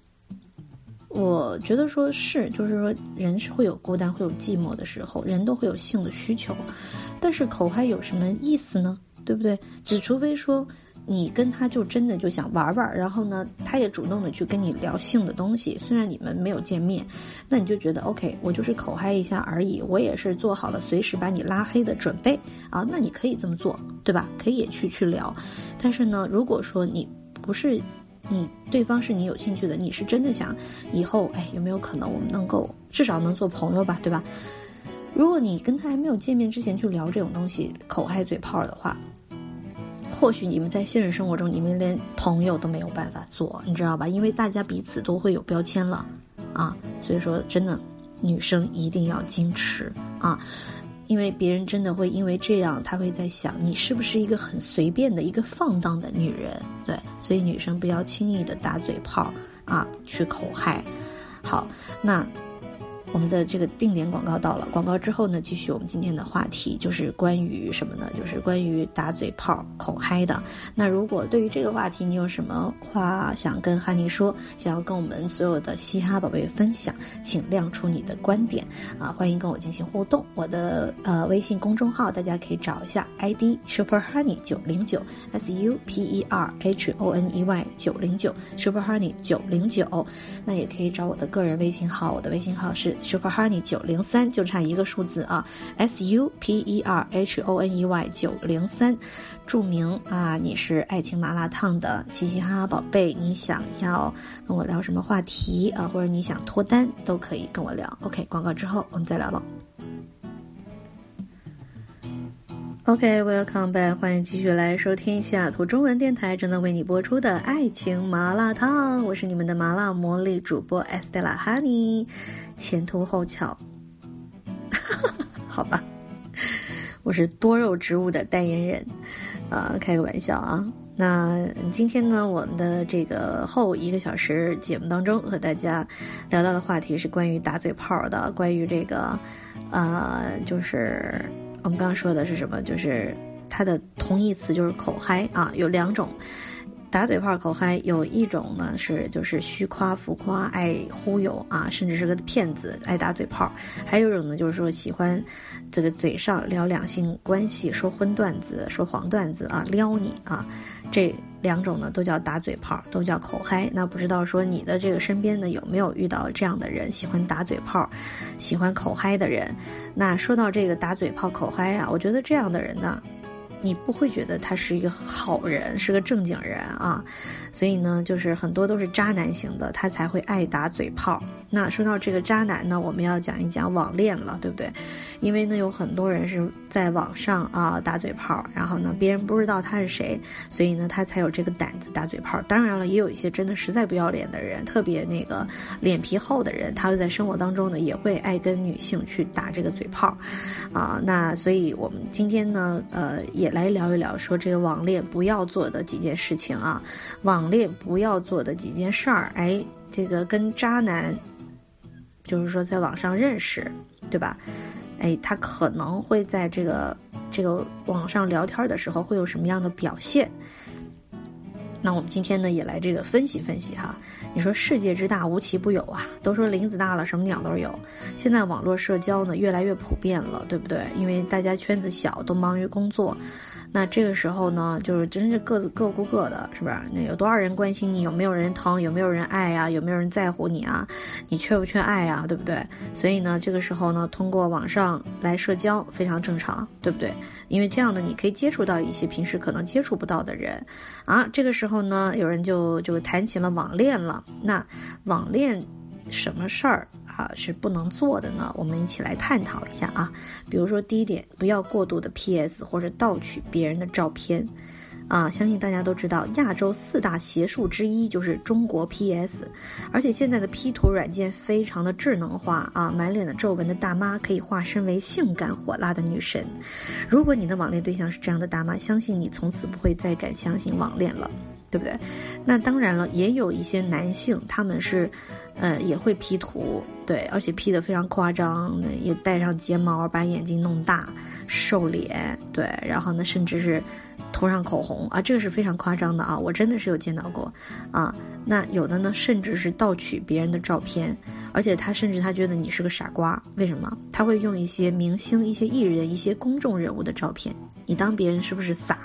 我觉得说就是说人是会有孤单会有寂寞的时候，人都会有性的需求，但是口嗨有什么意思呢？对不对？只除非说你跟他就真的就想玩玩，然后呢他也主动的去跟你聊性的东西，虽然你们没有见面，那你就觉得 OK 我就是口嗨一下而已，我也是做好了随时把你拉黑的准备那你可以这么做，对吧？可以也去聊。但是呢如果说你不是对方是你有兴趣的，你是真的想以后有没有可能我们能够至少能做朋友吧，对吧？如果你跟他还没有见面之前去聊这种东西，口嗨嘴炮的话，或许你们在现实生活中你们连朋友都没有办法做，你知道吧？因为大家彼此都会有标签了所以说真的女生一定要矜持因为别人真的会因为这样他会在想你是不是一个很随便的一个放荡的女人。对，所以女生不要轻易的打嘴炮去口嗨。好，那我们的这个定点广告到了，广告之后呢，继续我们今天的话题，就是关于什么呢？就是关于打嘴炮口嗨的。那如果对于这个话题你有什么话想跟哈尼说，想要跟我们所有的嘻哈宝贝分享，请亮出你的观点欢迎跟我进行互动。我的微信公众号大家可以找一下 ID Super Honey 909 SUPERHONEY 909 Super Honey 909。那也可以找我的个人微信号，我的微信号是Super Honey 903，就差一个数字SUPERHONEY 903。注明你是爱情麻辣烫的嘻嘻哈哈宝贝，你想要跟我聊什么话题或者你想脱单都可以跟我聊。 OK， 广告之后我们再聊了。OK， welcome back， 欢迎继续来收听西雅图中文电台正在为你播出的爱情麻辣烫，我是你们的麻辣魔力主播 Estella Honey， 前凸后翘好吧，我是多肉植物的代言人开个玩笑那今天呢，我们的这个后1个小时节目当中和大家聊到的话题是关于打嘴炮的，关于这个就是我们刚刚说的是什么，就是它的同义词就是口嗨有2种， 打嘴炮口嗨有一种呢就是虚夸浮夸，爱忽悠啊，甚至是个骗子，爱打嘴炮。还有一种呢就是说喜欢这个嘴上聊两性关系，说荤段子，说黄段子啊，撩你啊，这两种呢都叫打嘴炮，都叫口嗨。那不知道说你的这个身边呢有没有遇到这样的人，喜欢打嘴炮，喜欢口嗨的人？那说到这个打嘴炮口嗨啊，我觉得这样的人呢，你不会觉得他是一个好人，是个正经人啊，所以呢就是很多都是渣男型的，他才会爱打嘴炮。那说到这个渣男呢，我们要讲一讲网恋了，对不对？因为呢有很多人是在网上啊打嘴炮，然后呢别人不知道他是谁，所以呢他才有这个胆子打嘴炮。当然了，也有一些真的实在不要脸的人，特别那个脸皮厚的人，他会在生活当中呢也会爱跟女性去打这个嘴炮啊。那所以我们今天呢也来聊一聊说这个网恋不要做的几件事情啊，网恋不要做的几件事儿。哎，这个跟渣男就是说在网上认识，对吧？哎，他可能会在这个网上聊天的时候会有什么样的表现？那我们今天呢也来这个分析分析哈。你说世界之大无奇不有啊，都说林子大了什么鸟都有。现在网络社交呢越来越普遍了，对不对？因为大家圈子小，都忙于工作。那这个时候呢，就是真是各顾各的，是不是？那有多少人关心你？有没有人疼？有没有人爱啊？有没有人在乎你啊？你缺不缺爱啊？对不对？所以呢，这个时候呢，通过网上来社交非常正常，对不对？因为这样呢，你可以接触到一些平时可能接触不到的人啊。这个时候呢，有人就谈起了网恋了。那网恋什么事儿啊是不能做的呢？我们一起来探讨一下啊。比如说第一点，不要过度的 PS 或者盗取别人的照片啊。相信大家都知道，亚洲4大邪术之一就是中国 PS， 而且现在的 P 图软件非常的智能化啊，满脸的皱纹的大妈可以化身为性感火辣的女神。如果你的网恋对象是这样的大妈，相信你从此不会再敢相信网恋了，对不对？那当然了，也有一些男性他们是也会 P 图，对，而且 P 得非常夸张，也戴上睫毛，把眼睛弄大，瘦脸，对，然后呢甚至是涂上口红啊，这个是非常夸张的啊，我真的是有见到过啊。那有的呢甚至是盗取别人的照片，而且他甚至他觉得你是个傻瓜，为什么？他会用一些明星、一些艺人、一些公众人物的照片，你当别人是不是傻？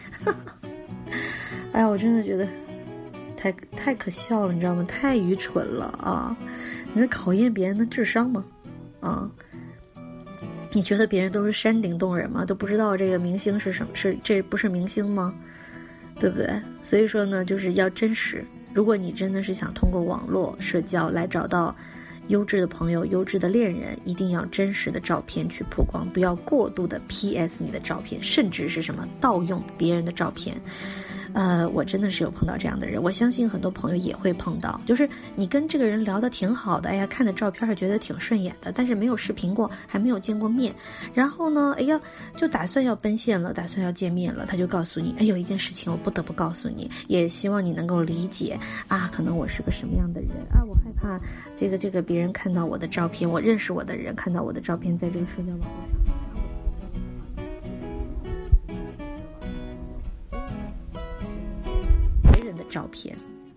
哎呀，我真的觉得太可笑了，你知道吗？太愚蠢了啊！你在考验别人的智商吗？啊，你觉得别人都是山顶洞人吗？都不知道这个明星是什么？这不是明星吗？对不对？所以说呢，就是要真实。如果你真的是想通过网络社交来找到优质的朋友、优质的恋人，一定要真实的照片去曝光，不要过度的 PS 你的照片，甚至是什么盗用别人的照片。我真的是有碰到这样的人，我相信很多朋友也会碰到，就是你跟这个人聊得挺好的，哎呀，看的照片是觉得挺顺眼的，但是没有视频过，还没有见过面，然后呢，哎呀，就打算要奔现了，打算要见面了，他就告诉你，哎，有一件事情我不得不告诉你，也希望你能够理解啊，可能我是个什么样的人啊，我害怕这个别人看到我的照片，我认识我的人看到我的照片在这个社交网络上。照片，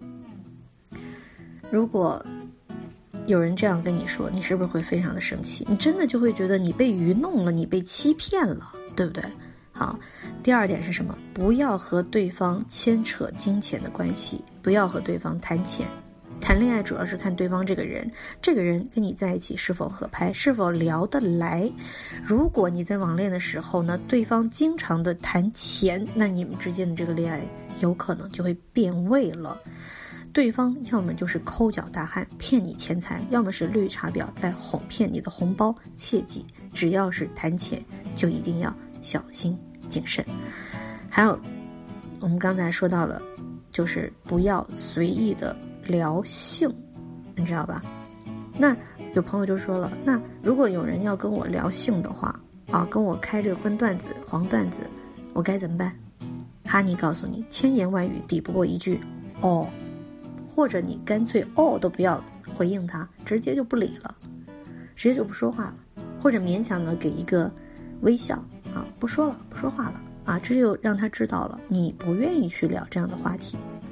如果有人这样跟你说，你是不是会非常的生气？你真的就会觉得你被愚弄了，你被欺骗了，对不对？好，第二点是什么？不要和对方牵扯金钱的关系，不要和对方谈钱。谈恋爱主要是看对方这个人跟你在一起是否合拍，是否聊得来。如果你在网恋的时候呢，对方经常的谈钱，那你们之间的这个恋爱有可能就会变味了。对方要么就是抠脚大汉骗你钱财，要么是绿茶婊在哄骗你的红包。切记，只要是谈钱就一定要小心谨慎。还有我们刚才说到了，就是不要随意的聊性，你知道吧？那有朋友就说了，那如果有人要跟我聊性的话啊，跟我开这个荤段子、黄段子，我该怎么办？哈尼告诉你，千言万语抵不过一句哦，或者你干脆哦都不要回应他，直接就不理了，直接就不说话了，或者勉强的给一个微笑啊，不说话了啊，这就让他知道了你不愿意去聊这样的话题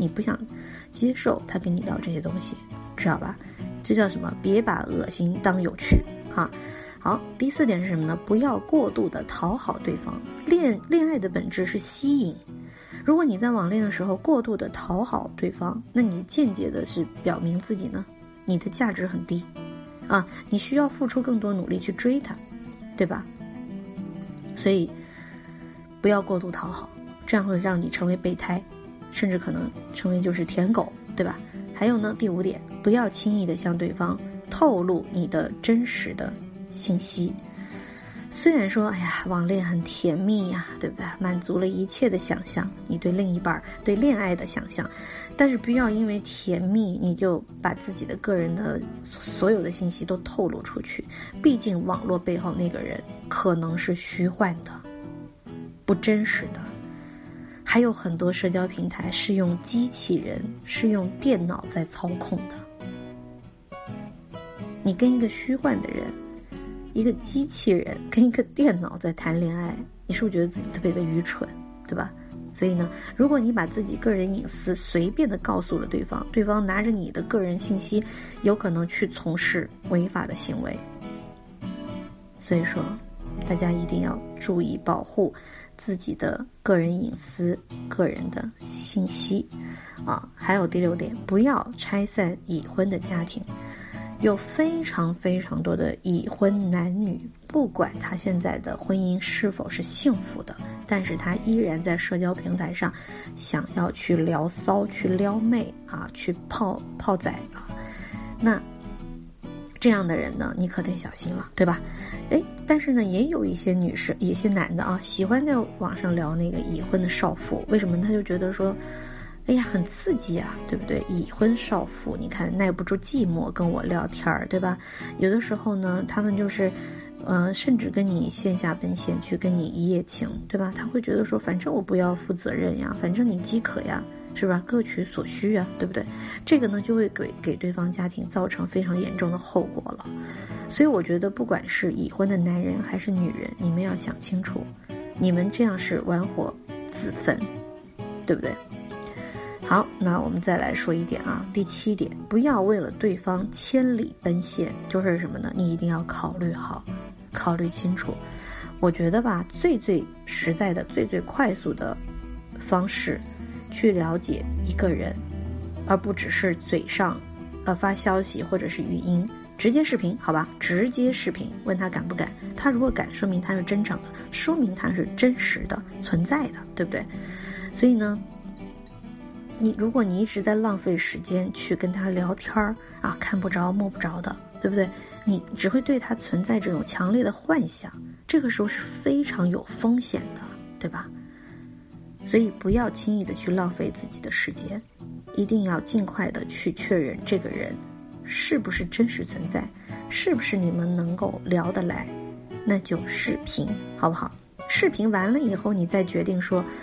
你不想接受他跟你聊这些东西，知道吧？这叫什么？别把恶心当有趣啊！好，第4点是什么呢？不要过度的讨好对方。恋爱的本质是吸引，如果你在网恋的时候过度的讨好对方，那你间接的是表明自己呢，你的价值很低啊，你需要付出更多努力去追他，对吧？所以不要过度讨好，这样会让你成为备胎，甚至可能成为就是舔狗，对吧？还有呢，第5点，不要轻易的向对方透露你的真实的信息。虽然说网恋很甜蜜呀，对不对？满足了一切的想象，你对另一半对恋爱的想象，但是不要因为甜蜜你就把自己的个人的所有的信息都透露出去，毕竟网络背后那个人可能是虚幻的，不真实的。还有很多社交平台是用机器人，是用电脑在操控的。你跟一个虚幻的人，一个机器人跟一个电脑在谈恋爱，你是不是觉得自己特别的愚蠢，对吧？所以呢，如果你把自己个人隐私随便的告诉了对方，对方拿着你的个人信息有可能去从事违法的行为。所以说大家一定要注意保护自己的个人隐私、个人的信息啊。还有第6点，不要拆散已婚的家庭。有非常非常多的已婚男女，不管他现在的婚姻是否是幸福的，但是他依然在社交平台上想要去聊骚、去撩妹啊，去泡仔啊。那这样的人呢，你可得小心了，对吧？但是呢，也有一些女士、一些男的啊，喜欢在网上聊那个已婚的少妇。为什么？他就觉得说，很刺激啊，对不对？已婚少妇，你看耐不住寂寞跟我聊天，对吧？有的时候呢，他们就是甚至跟你线下奔现去跟你一夜情，对吧？他会觉得说，反正我不要负责任呀，反正你饥渴呀，是吧？各取所需啊，对不对？这个呢就会给对方家庭造成非常严重的后果了。所以我觉得不管是已婚的男人还是女人，你们要想清楚，你们这样是玩火自焚，对不对？好，那我们再来说一点啊，第7点，不要为了对方千里奔现。就是什么呢？你一定要考虑好，考虑清楚。我觉得吧，最实在的、最快速的方式去了解一个人，而不只是嘴上发消息或者是语音，直接视频，好吧？直接视频，问他敢不敢？他如果敢，说明他是真诚的，说明他是真实的存在的，对不对？所以呢，如果你一直在浪费时间去跟他聊天啊，看不着摸不着的，对不对？你只会对他存在这种强烈的幻想，这个时候是非常有风险的，对吧？所以不要轻易的去浪费自己的时间，一定要尽快的去确认这个人是不是真实存在，是不是你们能够聊得来，那就视频，好不好？视频完了以后，你再决定说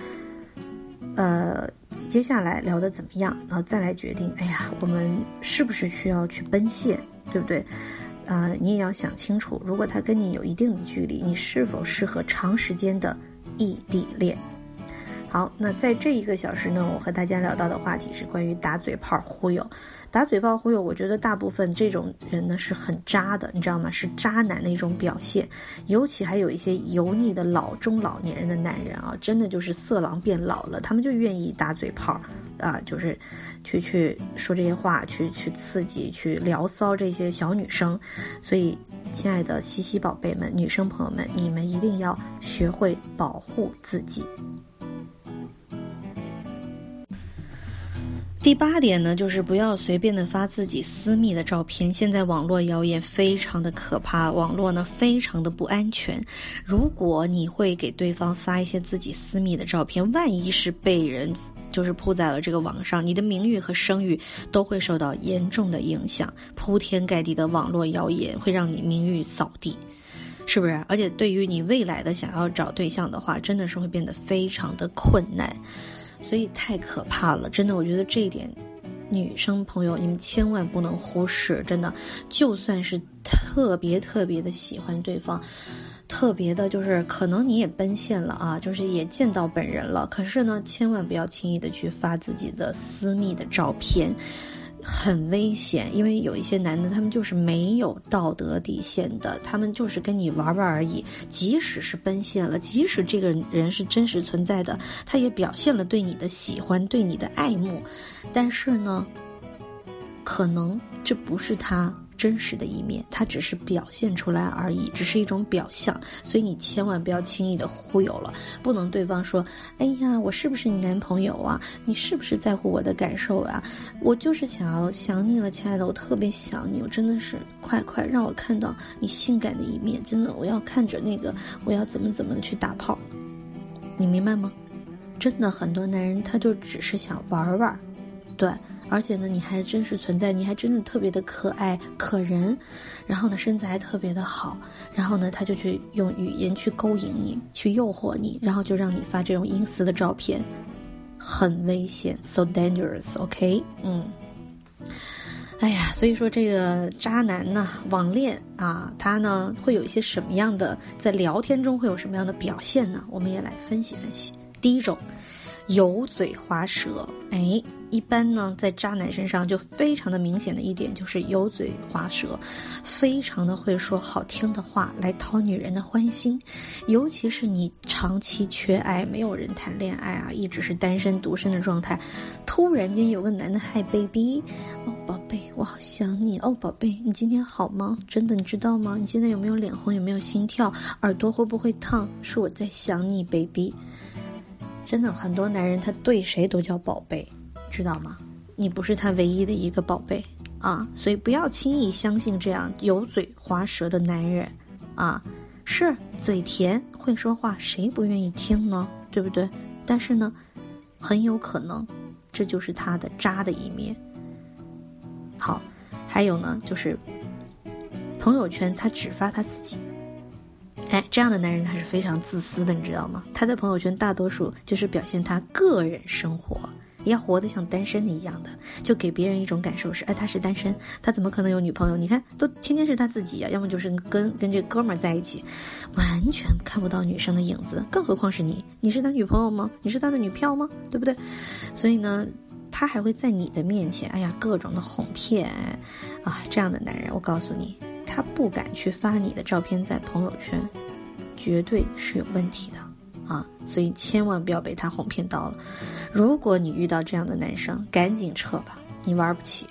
接下来聊得怎么样，然后再来决定，我们是不是需要去奔现，对不对？你也要想清楚，如果他跟你有一定的距离，你是否适合长时间的异地恋？好，那在这1个小时呢，我和大家聊到的话题是关于打嘴炮忽悠。打嘴炮忽悠，我觉得大部分这种人呢是很渣的，你知道吗？是渣男的一种表现。尤其还有一些油腻的中老年人的男人啊，真的就是色狼变老了，他们就愿意打嘴炮啊，就是去说这些话，去刺激，去聊骚这些小女生。所以亲爱的西西宝贝们，女生朋友们，你们一定要学会保护自己。第8点呢，就是不要随便的发自己私密的照片。现在网络谣言非常的可怕，网络呢非常的不安全。如果你会给对方发一些自己私密的照片，万一是被人就是铺在了这个网上，你的名誉和声誉都会受到严重的影响。铺天盖地的网络谣言会让你名誉扫地，是不是？而且对于你未来的想要找对象的话，真的是会变得非常的困难。所以太可怕了，真的，我觉得这一点女生朋友你们千万不能忽视，真的，就算是特别的喜欢对方， 特别的就是可能你也奔现了啊，就是也见到本人了，可是呢千万不要轻易的去发自己的私密的照片，很危险。因为有一些男的他们就是没有道德底线的，他们就是跟你玩玩而已，即使是奔现了，即使这个人是真实存在的，他也表现了对你的喜欢，对你的爱慕，但是呢可能这不是他真实的一面，他只是表现出来而已，只是一种表象，所以你千万不要轻易的忽悠了。不能对方说，哎呀我是不是你男朋友啊，你是不是在乎我的感受啊，我就是想你了亲爱的，我特别想你，我真的是快让我看到你性感的一面，真的我要看着那个，我要怎么的去打炮，你明白吗？真的很多男人他就只是想玩，对，而且呢你还真实存在，你还真的特别的可爱可人，然后呢身材还特别的好，然后呢他就去用语言去勾引你，去诱惑你，然后就让你发这种隐私的照片，很危险， so dangerous OK。 哎呀，所以说这个渣男呢网恋啊，他呢会有一些什么样的，在聊天中会有什么样的表现呢，我们也来分析分析。第一种，油嘴滑舌。一般呢在渣男身上就非常的明显的一点就是油嘴滑舌，非常的会说好听的话来讨女人的欢心。尤其是你长期缺爱，没有人谈恋爱啊，一直是单身独身的状态，突然间有个男的嗨 baby， 哦宝贝我好想你，哦宝贝你今天好吗，真的你知道吗，你现在有没有脸红，有没有心跳，耳朵会不会烫，是我在想你 baby。真的很多男人他对谁都叫宝贝，知道吗？你不是他唯一的一个宝贝啊，所以不要轻易相信这样油嘴滑舌的男人啊。是嘴甜会说话，谁不愿意听呢，对不对？但是呢很有可能这就是他的渣的一面。好，还有呢就是朋友圈他只发他自己，这样的男人他是非常自私的，你知道吗？他在朋友圈大多数就是表现他个人生活，也要活得像单身的一样的，就给别人一种感受是，他是单身，他怎么可能有女朋友？你看都天天是他自己啊，要么就是跟这哥们儿在一起，完全看不到女生的影子，更何况是你是他女朋友吗？你是他的女票吗？对不对？所以呢他还会在你的面前各种的哄骗啊，这样的男人我告诉你，他不敢去发你的照片在朋友圈，绝对是有问题的啊！所以千万不要被他哄骗到了。如果你遇到这样的男生，赶紧撤吧，你玩不起。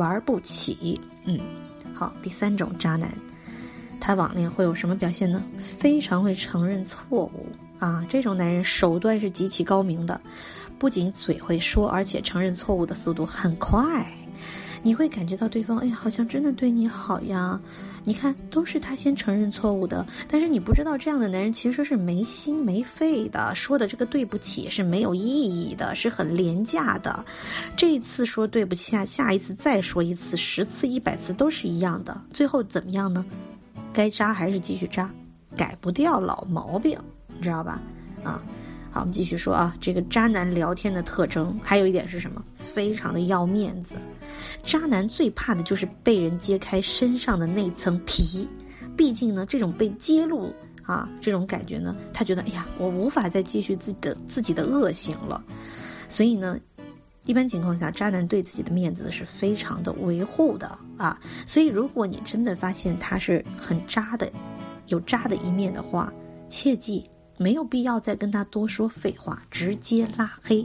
好，第三种渣男，他网恋会有什么表现呢？非常会承认错误啊！这种男人手段是极其高明的，不仅嘴会说，而且承认错误的速度很快。你会感觉到对方好像真的对你好呀，你看都是他先承认错误的，但是你不知道这样的男人其实是没心没肺的，说的这个对不起是没有意义的，是很廉价的，这一次说对不起下一次再说一次，10次100次都是一样的，最后怎么样呢？该渣还是继续渣，改不掉老毛病，你知道吧？好，我们继续说啊，这个渣男聊天的特征还有一点是什么？非常的要面子。渣男最怕的就是被人揭开身上的那层皮，毕竟呢这种被揭露啊，这种感觉呢，他觉得我无法再继续自己的恶行了。所以呢一般情况下渣男对自己的面子是非常的维护的啊。所以如果你真的发现他是很渣的，有渣的一面的话，切记没有必要再跟他多说废话，直接拉黑。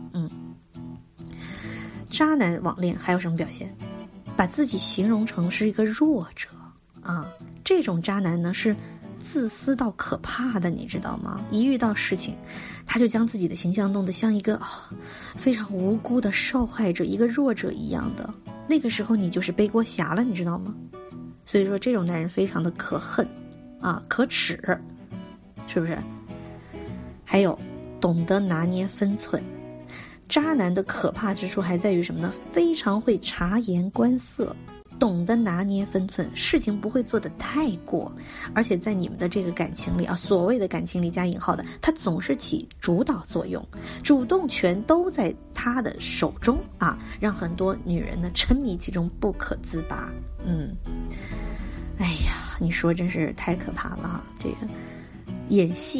渣男网恋还有什么表现？把自己形容成是一个弱者啊，这种渣男呢是自私到可怕的，你知道吗？一遇到事情他就将自己的形象弄得像一个非常无辜的受害者，一个弱者一样的，那个时候你就是背锅侠了，你知道吗？所以说这种男人非常的可恨啊，可耻，是不是？还有懂得拿捏分寸。渣男的可怕之处还在于什么呢？非常会察言观色，懂得拿捏分寸，事情不会做得太过，而且在你们的这个感情里啊，所谓的感情里加引号的，他总是起主导作用，主动权都在他的手中啊，让很多女人呢沉迷其中不可自拔。 你说真是太可怕了哈，这个演戏